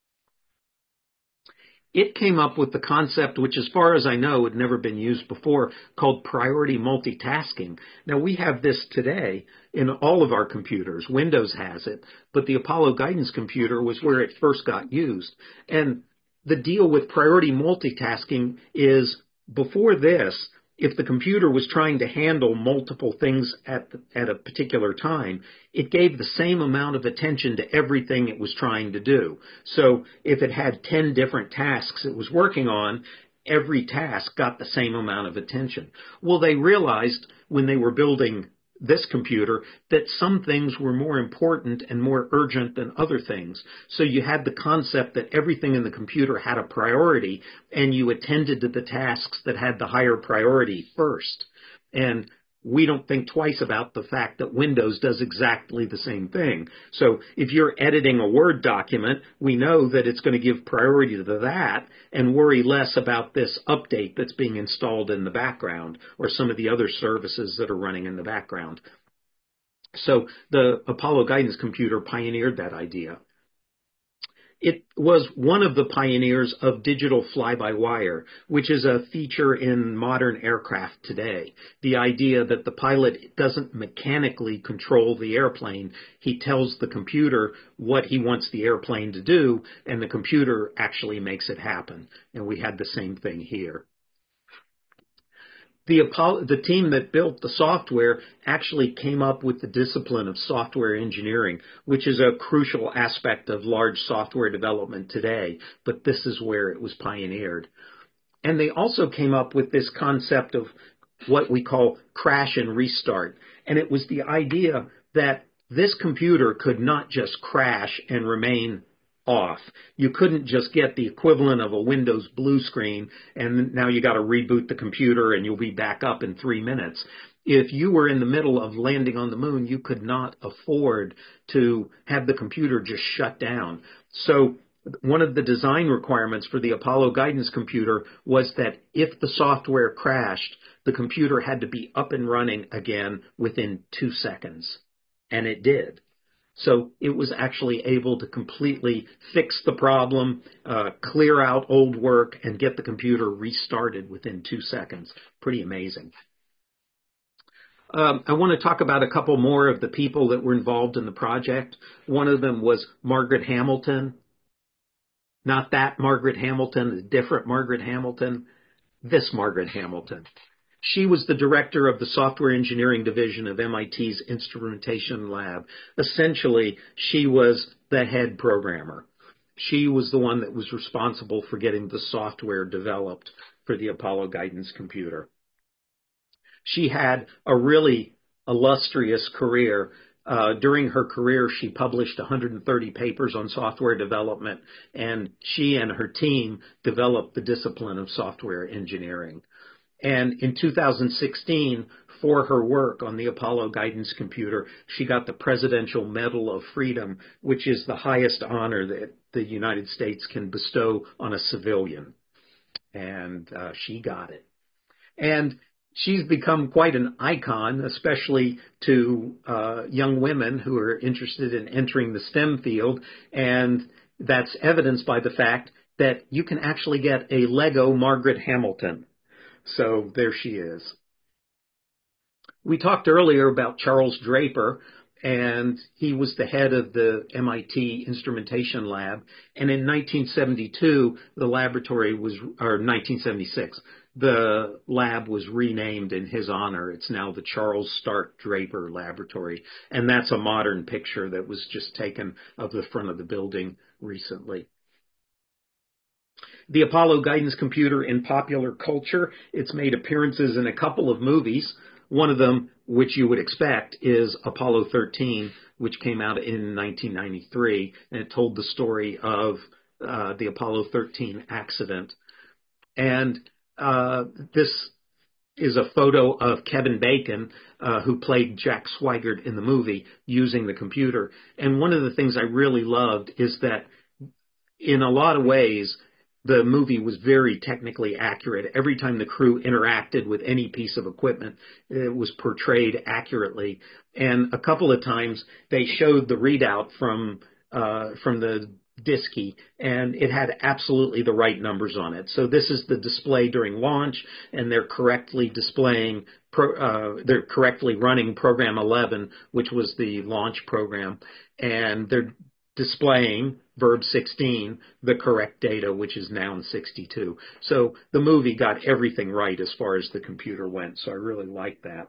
It came up with the concept, which as far as I know had never been used before, called priority multitasking. Now, we have this today in all of our computers. Windows has it, but the Apollo guidance computer was where it first got used. And the deal with priority multitasking is, before this, if the computer was trying to handle multiple things at the, at a particular time, it gave the same amount of attention to everything it was trying to do. So if it had ten different tasks it was working on, every task got the same amount of attention. Well, they realized when they were building this computer that some things were more important and more urgent than other things. So you had the concept that everything in the computer had a priority, and you attended to the tasks that had the higher priority first. And we don't think twice about the fact that Windows does exactly the same thing. So if you're editing a Word document, we know that it's going to give priority to that and worry less about this update that's being installed in the background or some of the other services that are running in the background. So the Apollo guidance computer pioneered that idea. It was one of the pioneers of digital fly-by-wire, which is a feature in modern aircraft today. The idea that the pilot doesn't mechanically control the airplane. He tells the computer what he wants the airplane to do, and the computer actually makes it happen. And we had the same thing here. The, Apollo, the team that built the software actually came up with the discipline of software engineering, which is a crucial aspect of large software development today, but this is where it was pioneered. And they also came up with this concept of what we call crash and restart. And it was the idea that this computer could not just crash and remain off. You couldn't just get the equivalent of a Windows blue screen and now you got to reboot the computer and you'll be back up in three minutes. If you were in the middle of landing on the moon, you could not afford to have the computer just shut down. So one of the design requirements for the Apollo guidance computer was that if the software crashed, the computer had to be up and running again within two seconds. And it did. So it was actually able to completely fix the problem, uh, clear out old work, and get the computer restarted within two seconds. Pretty amazing. Um, I want to talk about a couple more of the people that were involved in the project. One of them was Margaret Hamilton. Not that Margaret Hamilton, a different Margaret Hamilton. This Margaret Hamilton. She was the director of the software engineering division of M I T's instrumentation lab. Essentially, she was the head programmer. She was the one that was responsible for getting the software developed for the Apollo guidance computer. She had a really illustrious career. Uh, during her career, she published one hundred thirty papers on software development, and she and her team developed the discipline of software engineering. And in two thousand sixteen, for her work on the Apollo guidance computer, she got the Presidential Medal of Freedom, which is the highest honor that the United States can bestow on a civilian. And uh, she got it. And she's become quite an icon, especially to uh, young women who are interested in entering the STEM field. And that's evidenced by the fact that you can actually get a Lego Margaret Hamilton. So there she is. We talked earlier about Charles Draper, and he was the head of the M I T instrumentation lab. And in nineteen seventy-two, the laboratory was, or nineteen seventy-six, the lab was renamed in his honor. It's now the Charles Stark Draper Laboratory. And that's a modern picture that was just taken of the front of the building recently. The Apollo guidance computer in popular culture, it's made appearances in a couple of movies. One of them, which you would expect, is Apollo thirteen, which came out in nineteen ninety-three, and it told the story of uh, the Apollo thirteen accident. And uh, this is a photo of Kevin Bacon, uh, who played Jack Swigert in the movie, using the computer. And one of the things I really loved is that in a lot of ways, the movie was very technically accurate. Every time the crew interacted with any piece of equipment, it was portrayed accurately. And a couple of times they showed the readout from uh, from the Disky, and it had absolutely the right numbers on it. So this is the display during launch, and they're correctly displaying, pro, uh, they're correctly running program eleven, which was the launch program, and they're displaying verb sixteen, the correct data, which is noun sixty-two. So the movie got everything right as far as the computer went, so I really liked that.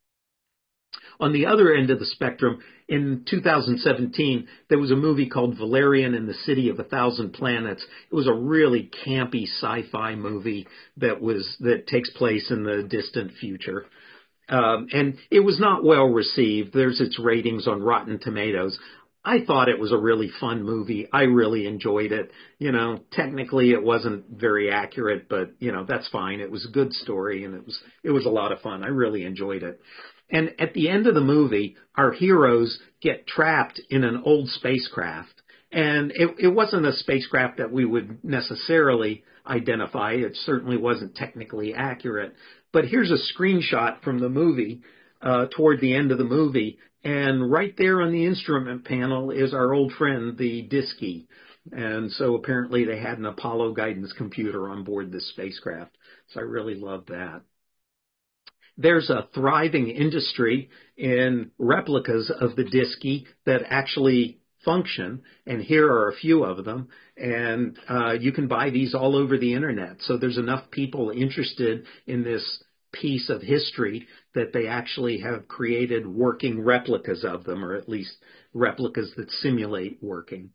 On the other end of the spectrum, in two thousand seventeen, there was a movie called Valerian and the City of a Thousand Planets. It was a really campy sci-fi movie that was that takes place in the distant future. Um, and it was not well received. There's its ratings on Rotten Tomatoes. I thought it was a really fun movie. I really enjoyed it. You know, technically it wasn't very accurate, but, you know, that's fine. It was a good story, and it was it was a lot of fun. I really enjoyed it. And at the end of the movie, our heroes get trapped in an old spacecraft. And it, it wasn't a spacecraft that we would necessarily identify. It certainly wasn't technically accurate. But here's a screenshot from the movie uh, toward the end of the movie. And right there on the instrument panel is our old friend, the Disky. And so apparently they had an Apollo guidance computer on board this spacecraft. So I really love that. There's a thriving industry in replicas of the Disky that actually function, and here are a few of them, and uh, you can buy these all over the internet. So there's enough people interested in this piece of history that they actually have created working replicas of them, or at least replicas that simulate working.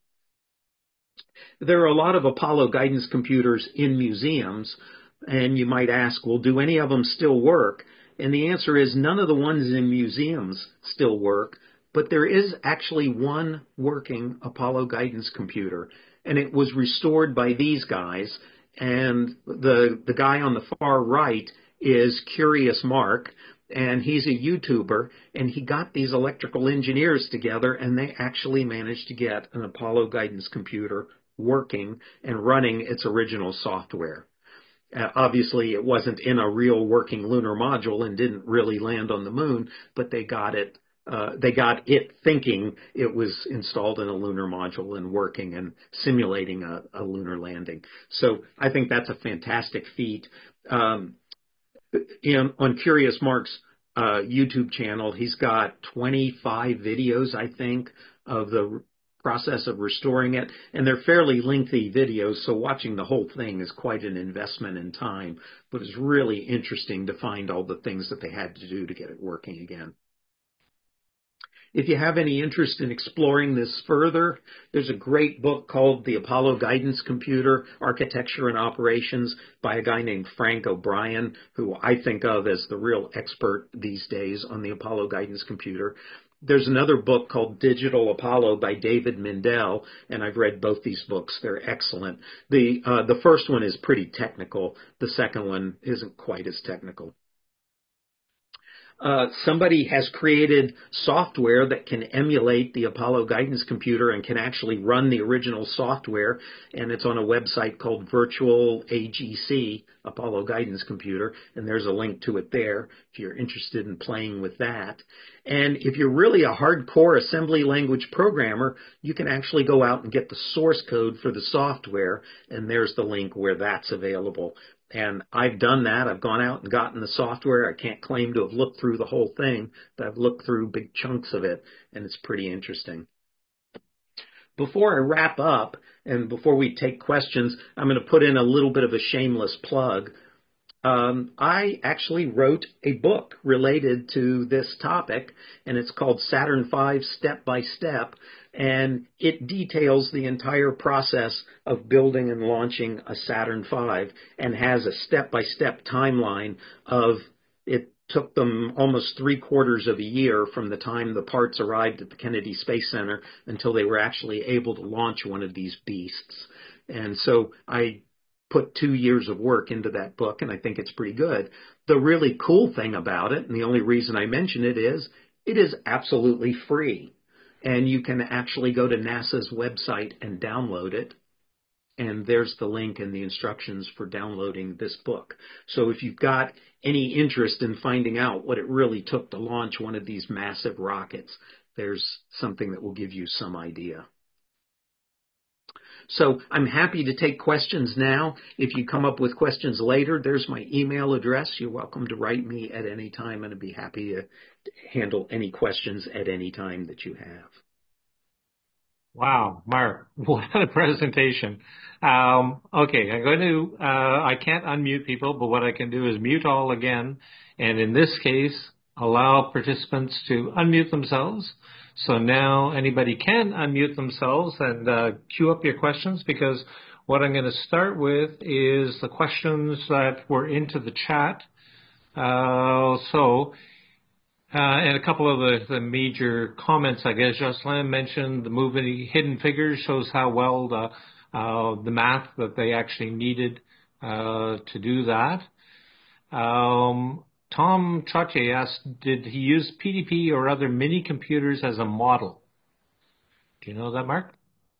There are a lot of Apollo guidance computers in museums, and you might ask, well, do any of them still work? And the answer is none of the ones in museums still work, but there is actually one working Apollo guidance computer, and it was restored by these guys. And the the guy on the far right is Curious Mark, and he's a YouTuber, and he got these electrical engineers together, and they actually managed to get an Apollo guidance computer working and running its original software. Uh, obviously, it wasn't in a real working lunar module and didn't really land on the moon, but they got it uh, they got it thinking it was installed in a lunar module and working and simulating a, a lunar landing. So I think that's a fantastic feat. Um, in, on Curious Mark's uh, YouTube channel, he's got twenty-five videos, I think, of the process of restoring it, and they're fairly lengthy videos, so watching the whole thing is quite an investment in time, but it's really interesting to find all the things that they had to do to get it working again. If you have any interest in exploring this further, there's a great book called The Apollo Guidance Computer, Architecture and Operations by a guy named Frank O'Brien, who I think of as the real expert these days on the Apollo Guidance Computer. There's another book called Digital Apollo by David Mindell, and I've read both these books. They're excellent. The, uh, the first one is pretty technical. The second one isn't quite as technical. Uh, somebody has created software that can emulate the Apollo Guidance Computer and can actually run the original software, and it's on a website called Virtual A G C, Apollo Guidance Computer, and there's a link to it there if you're interested in playing with that. And if you're really a hardcore assembly language programmer, you can actually go out and get the source code for the software, and there's the link where that's available. And I've done that. I've gone out and gotten the software. I can't claim to have looked through the whole thing, but I've looked through big chunks of it, and it's pretty interesting. Before I wrap up, and before we take questions, I'm going to put in a little bit of a shameless plug. Um, I actually wrote a book related to this topic, and it's called Saturn five Step by Step, and it details the entire process of building and launching a Saturn five and has a step-by-step timeline of it took them almost three quarters of a year from the time the parts arrived at the Kennedy Space Center until they were actually able to launch one of these beasts. And so I put two years of work into that book, and I think it's pretty good. The really cool thing about it, and the only reason I mention it is, it is absolutely free. And you can actually go to NASA's website and download it. And there's the link and the instructions for downloading this book. So if you've got any interest in finding out what it really took to launch one of these massive rockets, there's something that will give you some idea. So I'm happy to take questions now. If you come up with questions later, there's my email address. You're welcome to write me at any time, and I'd be happy to handle any questions at any time that you have. Wow, Mark, what a presentation. Um, okay, I'm going to, uh, I can't unmute people, but what I can do is mute all again, and in this case, allow participants to unmute themselves. So now anybody can unmute themselves and uh, queue up your questions, because what I'm going to start with is the questions that were into the chat. Uh, so, uh, and a couple of the, the major comments, I guess. Jocelyn mentioned the movie Hidden Figures shows how well the, uh, the math that they actually needed uh, to do that. Um, Tom Chache asked, did he use P D P or other mini computers as a model? Do you know that, Mark?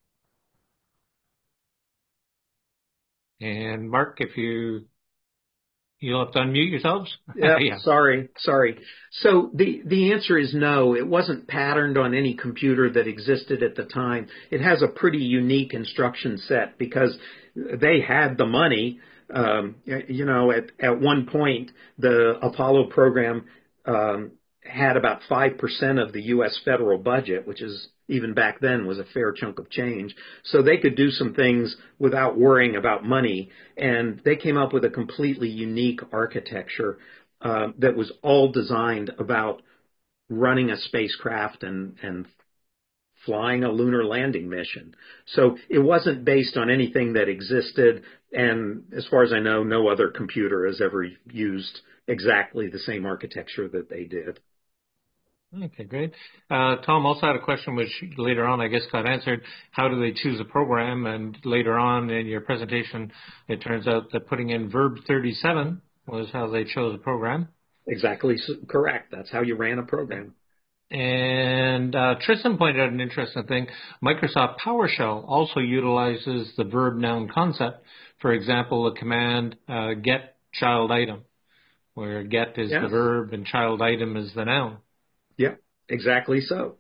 And Mark, if you, you'll have to unmute yourselves. Yeah, yeah, sorry, sorry. So the, the answer is no. It wasn't patterned on any computer that existed at the time. It has a pretty unique instruction set because they had the money. Um, you know, at, at one point, the Apollo program um, had about five percent of the U S federal budget, which is even back then was a fair chunk of change. So they could do some things without worrying about money. And they came up with a completely unique architecture uh, that was all designed about running a spacecraft and, and flying a lunar landing mission. So it wasn't based on anything that existed. And as far as I know, no other computer has ever used exactly the same architecture that they did. Okay, great. Uh, Tom also had a question which later on I guess got answered. How do they choose a program? And later on in your presentation, it turns out that putting in verb thirty-seven was how they chose a program. Exactly correct. That's how you ran a program. And uh, Tristan pointed out an interesting thing. Microsoft PowerShell also utilizes the verb-noun concept. For example, the command uh, get child item, where get is yes. the verb and child item is the noun. Yeah, Exactly so.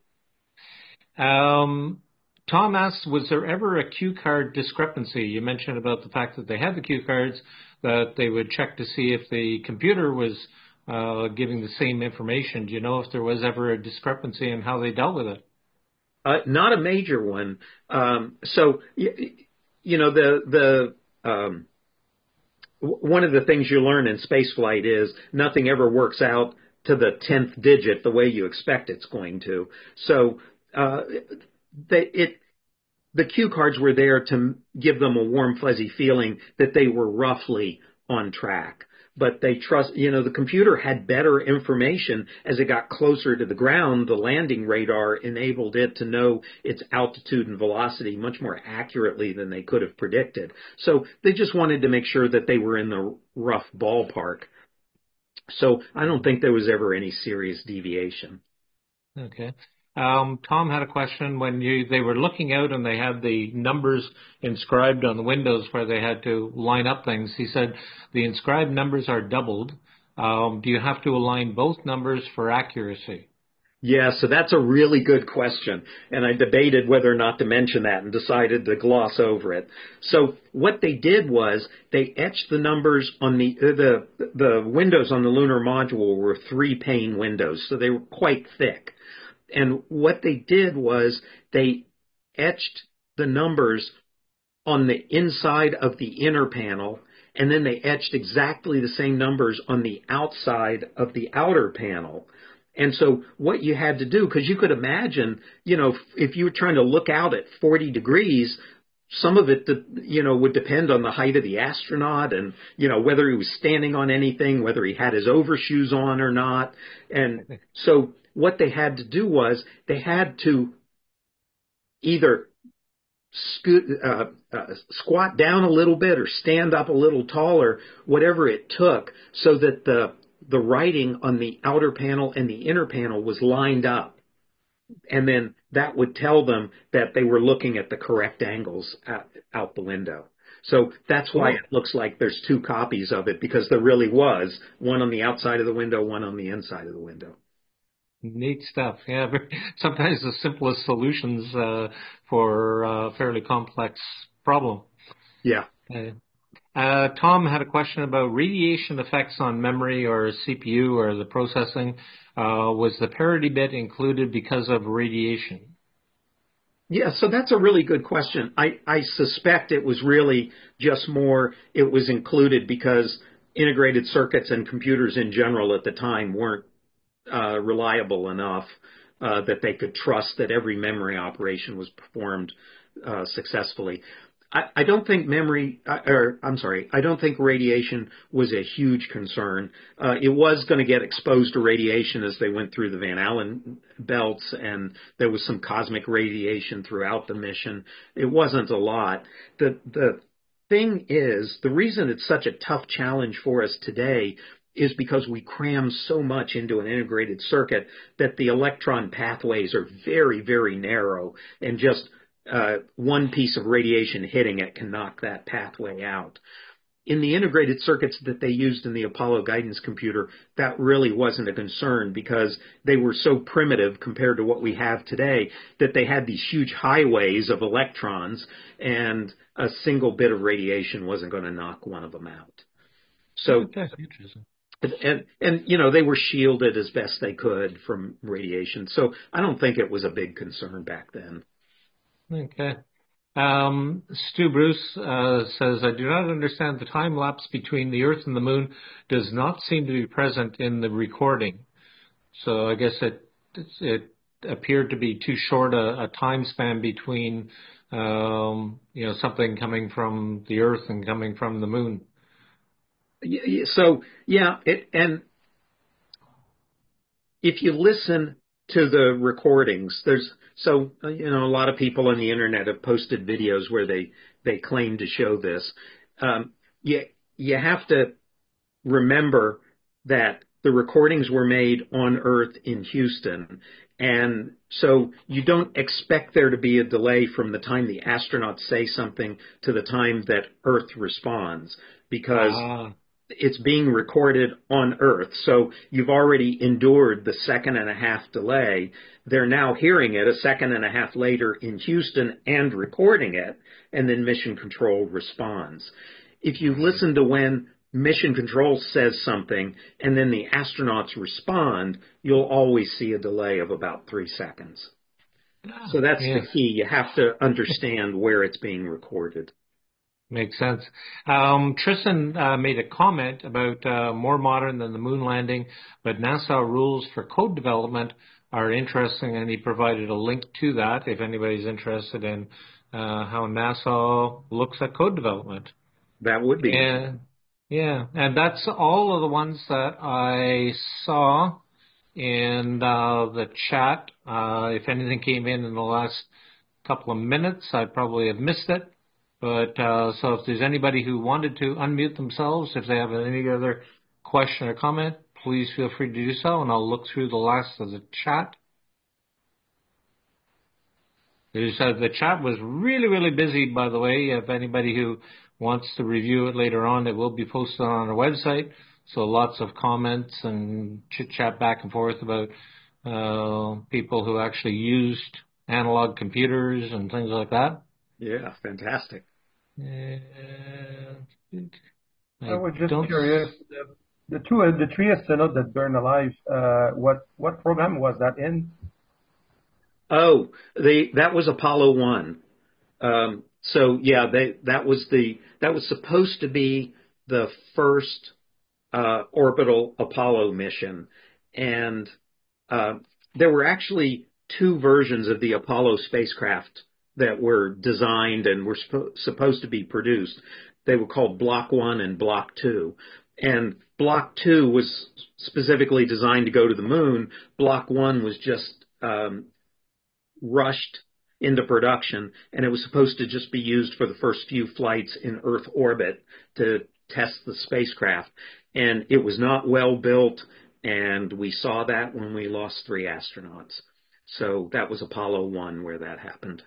Um, Tom asks, was there ever a cue card discrepancy? You mentioned about the fact that they had the cue cards, that they would check to see if the computer was uh, giving the same information. Do you know if there was ever a discrepancy and how they dealt with it? Uh, not a major one. Um, so, you, you know, the the um, one of the things you learn in spaceflight is nothing ever works out to the tenth digit the way you expect it's going to. So uh, they, it the cue cards were there to give them a warm, fuzzy feeling that they were roughly on track. But they trust, you know, the computer had better information as it got closer to the ground. The landing radar enabled it to know its altitude and velocity much more accurately than they could have predicted. So they just wanted to make sure that they were in the rough ballpark. So I don't think there was ever any serious deviation. Okay. Um, Tom had a question. When you they were looking out and they had the numbers inscribed on the windows where they had to line up things, he said the inscribed numbers are doubled. Um, do you have to align both numbers for accuracy? Yeah, so that's a really good question. And I debated whether or not to mention that and decided to gloss over it. So what they did was they etched the numbers on the, uh, the, the windows on the lunar module were three pane windows, so they were quite thick. And what they did was they etched the numbers on the inside of the inner panel, and then they etched exactly the same numbers on the outside of the outer panel. And so what you had to do, because you could imagine, you know, if you were trying to look out at forty degrees, some of it, you know, would depend on the height of the astronaut and, you know, whether he was standing on anything, whether he had his overshoes on or not. And so what they had to do was they had to either scoot, uh, uh, squat down a little bit or stand up a little taller, whatever it took, so that the the writing on the outer panel and the inner panel was lined up. And then that would tell them that they were looking at the correct angles out, out the window. So that's why it looks like there's two copies of it, because there really was one on the outside of the window, one on the inside of the window. Neat stuff. Yeah, sometimes the simplest solutions uh, for a fairly complex problem. Yeah. Uh, uh, Tom had a question about radiation effects on memory or C P U or the processing. Uh, was the parity bit included because of radiation? Yeah, so that's a really good question. I, I suspect it was really just more, it was included because integrated circuits and computers in general at the time weren't uh, reliable enough uh, that they could trust that every memory operation was performed uh, successfully. I, I don't think memory, uh, or I'm sorry, I don't think radiation was a huge concern. Uh, it was going to get exposed to radiation as they went through the Van Allen belts, and there was some cosmic radiation throughout the mission. It wasn't a lot. The the thing is, the reason it's such a tough challenge for us today is because we cram so much into an integrated circuit that the electron pathways are very, very narrow, and just Uh, one piece of radiation hitting it can knock that pathway out. In the integrated circuits that they used in the Apollo guidance computer, that really wasn't a concern because they were so primitive compared to what we have today that they had these huge highways of electrons, and a single bit of radiation wasn't going to knock one of them out. So, okay, interesting. And, and, you know, they were shielded as best they could from radiation. So I don't think it was a big concern back then. Okay. Um, Stu Bruce uh, says, I do not understand the time lapse between the Earth and the Moon does not seem to be present in the recording. So I guess it it appeared to be too short a, a time span between, um, you know, something coming from the Earth and coming from the Moon. So, yeah, it, and if you listen to the recordings, there's so you know a lot of people on the internet have posted videos where they they claim to show this. Um, you you have to remember that the recordings were made on Earth in Houston, and so you don't expect there to be a delay from the time the astronauts say something to the time that Earth responds, because. Ah. it's being recorded on Earth. So you've already endured the second and a half delay. They're now hearing it a second and a half later in Houston and recording it, and then Mission Control responds. If you listen to when Mission Control says something and then the astronauts respond, you'll always see a delay of about three seconds. So that's yeah. the key. You have to understand where it's being recorded. Makes sense. Um, Tristan uh, made a comment about uh, more modern than the moon landing, but NASA rules for code development are interesting, and he provided a link to that if anybody's interested in uh, how NASA looks at code development. That would be. And, yeah, and that's all of the ones that I saw in uh, the chat. Uh, if anything came in in the last couple of minutes, I probably have missed it. But uh, so if there's anybody who wanted to unmute themselves, if they have any other question or comment, please feel free to do so, and I'll look through the last of the chat. There's, uh, the chat was really, really busy, by the way. If anybody who wants to review it later on, it will be posted on our website. So lots of comments and chit-chat back and forth about uh, people who actually used analog computers and things like that. Yeah, fantastic. Uh, I, I was just curious. The, the two, the three astronauts that burned alive. Uh, what what program was that in? Oh, the that was Apollo one. Um, so yeah, they that was the that was supposed to be the first uh, orbital Apollo mission, and uh, there were actually two versions of the Apollo spacecraft that were designed and were sp- supposed to be produced. They were called Block One and Block Two. And Block Two was specifically designed to go to the moon. Block One was just um, rushed into production, and it was supposed to just be used for the first few flights in Earth orbit to test the spacecraft. And it was not well built, and we saw that when we lost three astronauts. So that was Apollo one where that happened.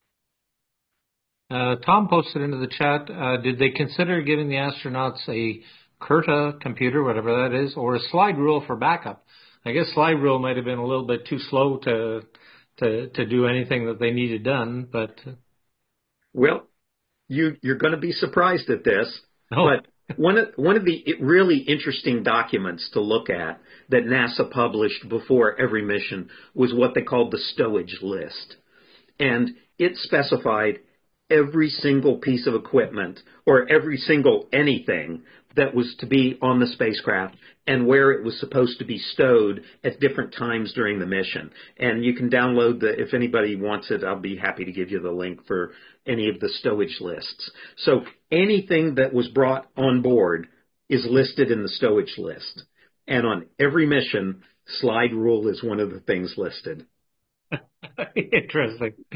Uh, Tom posted into the chat, uh, did they consider giving the astronauts a CURTA computer, whatever that is, or a slide rule for backup? I guess slide rule might have been a little bit too slow to to, to do anything that they needed done, but... Well, you, you're going to be surprised at this, oh. but one of, one of the really interesting documents to look at that NASA published before every mission was what they called the stowage list. And it specified every single piece of equipment or every single anything that was to be on the spacecraft and where it was supposed to be stowed at different times during the mission. And you can download the, if anybody wants it, I'll be happy to give you the link for any of the stowage lists. So anything that was brought on board is listed in the stowage list. And on every mission, slide rule is one of the things listed. Interesting.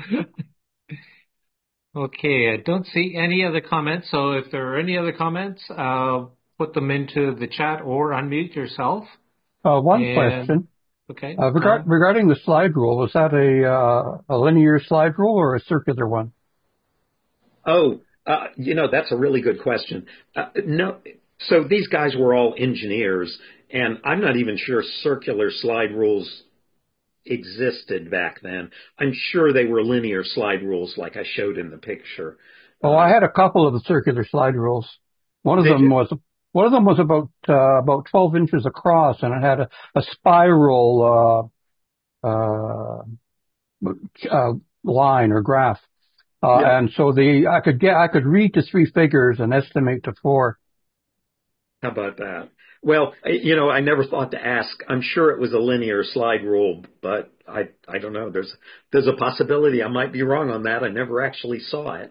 Okay, I don't see any other comments, so if there are any other comments, uh, put them into the chat or unmute yourself. Uh, one and, question. Okay. Uh, regard, um, regarding the slide rule, was that a, uh, a linear slide rule or a circular one? Oh, uh, you know, that's a really good question. Uh, no, so these guys were all engineers, and I'm not even sure circular slide rules existed back then. I'm sure they were linear slide rules like I showed in the picture. Oh, I had a couple of the circular slide rules. One of Did them you? was one of them was about uh, about twelve inches across, and it had a, a spiral uh, uh, uh, line or graph. Uh, Yeah. And so the I could get I could read to three figures and estimate to four. How about that? Well, you know, I never thought to ask. I'm sure it was a linear slide rule, but I I don't know. There's there's a possibility I might be wrong on that. I never actually saw it.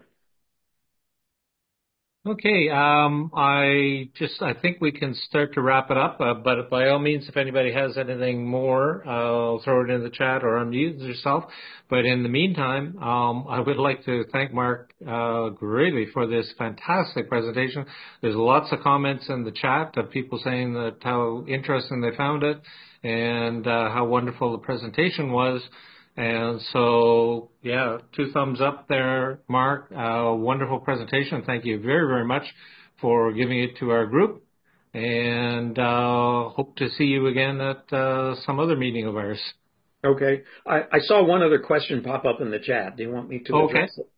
Okay, um, I just I think we can start to wrap it up. Uh, but by all means, if anybody has anything more, uh, I'll throw it in the chat or unmute yourself. But in the meantime, um, I would like to thank Mark uh, greatly for this fantastic presentation. There's lots of comments in the chat of people saying that how interesting they found it and uh, how wonderful the presentation was. And so, yeah, two thumbs up there, Mark. Uh, wonderful presentation. Thank you very, very much for giving it to our group. and uh, hope to see you again at uh, some other meeting of ours. Okay. I, I saw one other question pop up in the chat. Do you want me to Okay. address it?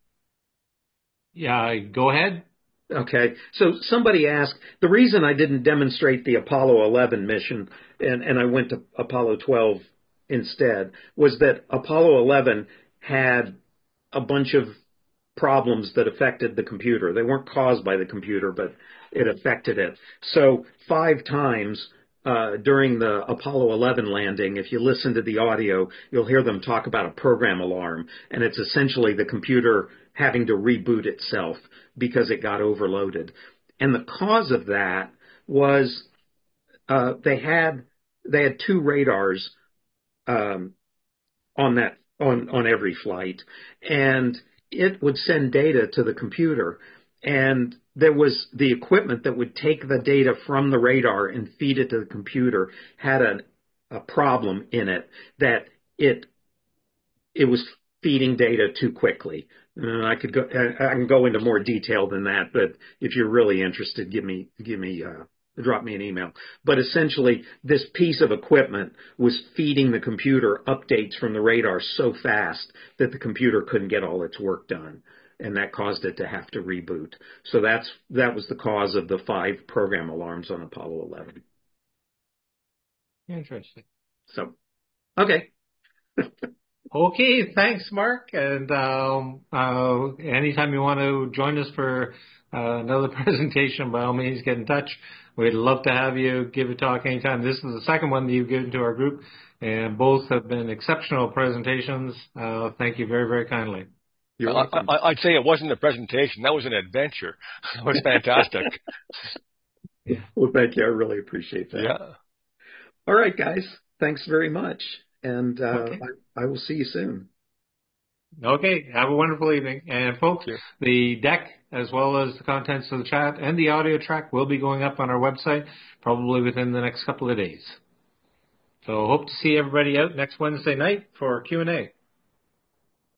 Yeah, go ahead. Okay. So somebody asked, the reason I didn't demonstrate the Apollo eleven mission and, and I went to Apollo twelve instead was that Apollo eleven had a bunch of problems that affected the computer. They weren't caused by the computer, but it affected it. So five times uh, during the Apollo eleven landing, if you listen to the audio, you'll hear them talk about a program alarm. And it's essentially the computer having to reboot itself because it got overloaded. And the cause of that was uh, they had they had two radars um, on that on on every flight, and it would send data to the computer, and there was the equipment that would take the data from the radar and feed it to the computer had a, a problem in it that it it was feeding data too quickly. And I could go I can go into more detail than that, but if you're really interested, give me give me uh, drop me an email. But essentially, this piece of equipment was feeding the computer updates from the radar so fast that the computer couldn't get all its work done, and that caused it to have to reboot. So that's that was the cause of the five program alarms on Apollo eleven. Interesting. So, okay. Okay, thanks, Mark. And um, uh, anytime you want to join us for uh, another presentation, by all means, get in touch. We'd love to have you give a talk anytime. This is the second one that you've given to our group, and both have been exceptional presentations. Uh, thank you very, very kindly. You're welcome. I, I, I'd say it wasn't a presentation. That was an adventure. It was fantastic. Yeah. Well, thank you. I really appreciate that. Yeah. All right, guys. Thanks very much. And uh, okay. I, I will see you soon. Okay. Have a wonderful evening. And folks, the deck, as well as the contents of the chat and the audio track, will be going up on our website probably within the next couple of days. So hope to see everybody out next Wednesday night for Q and A.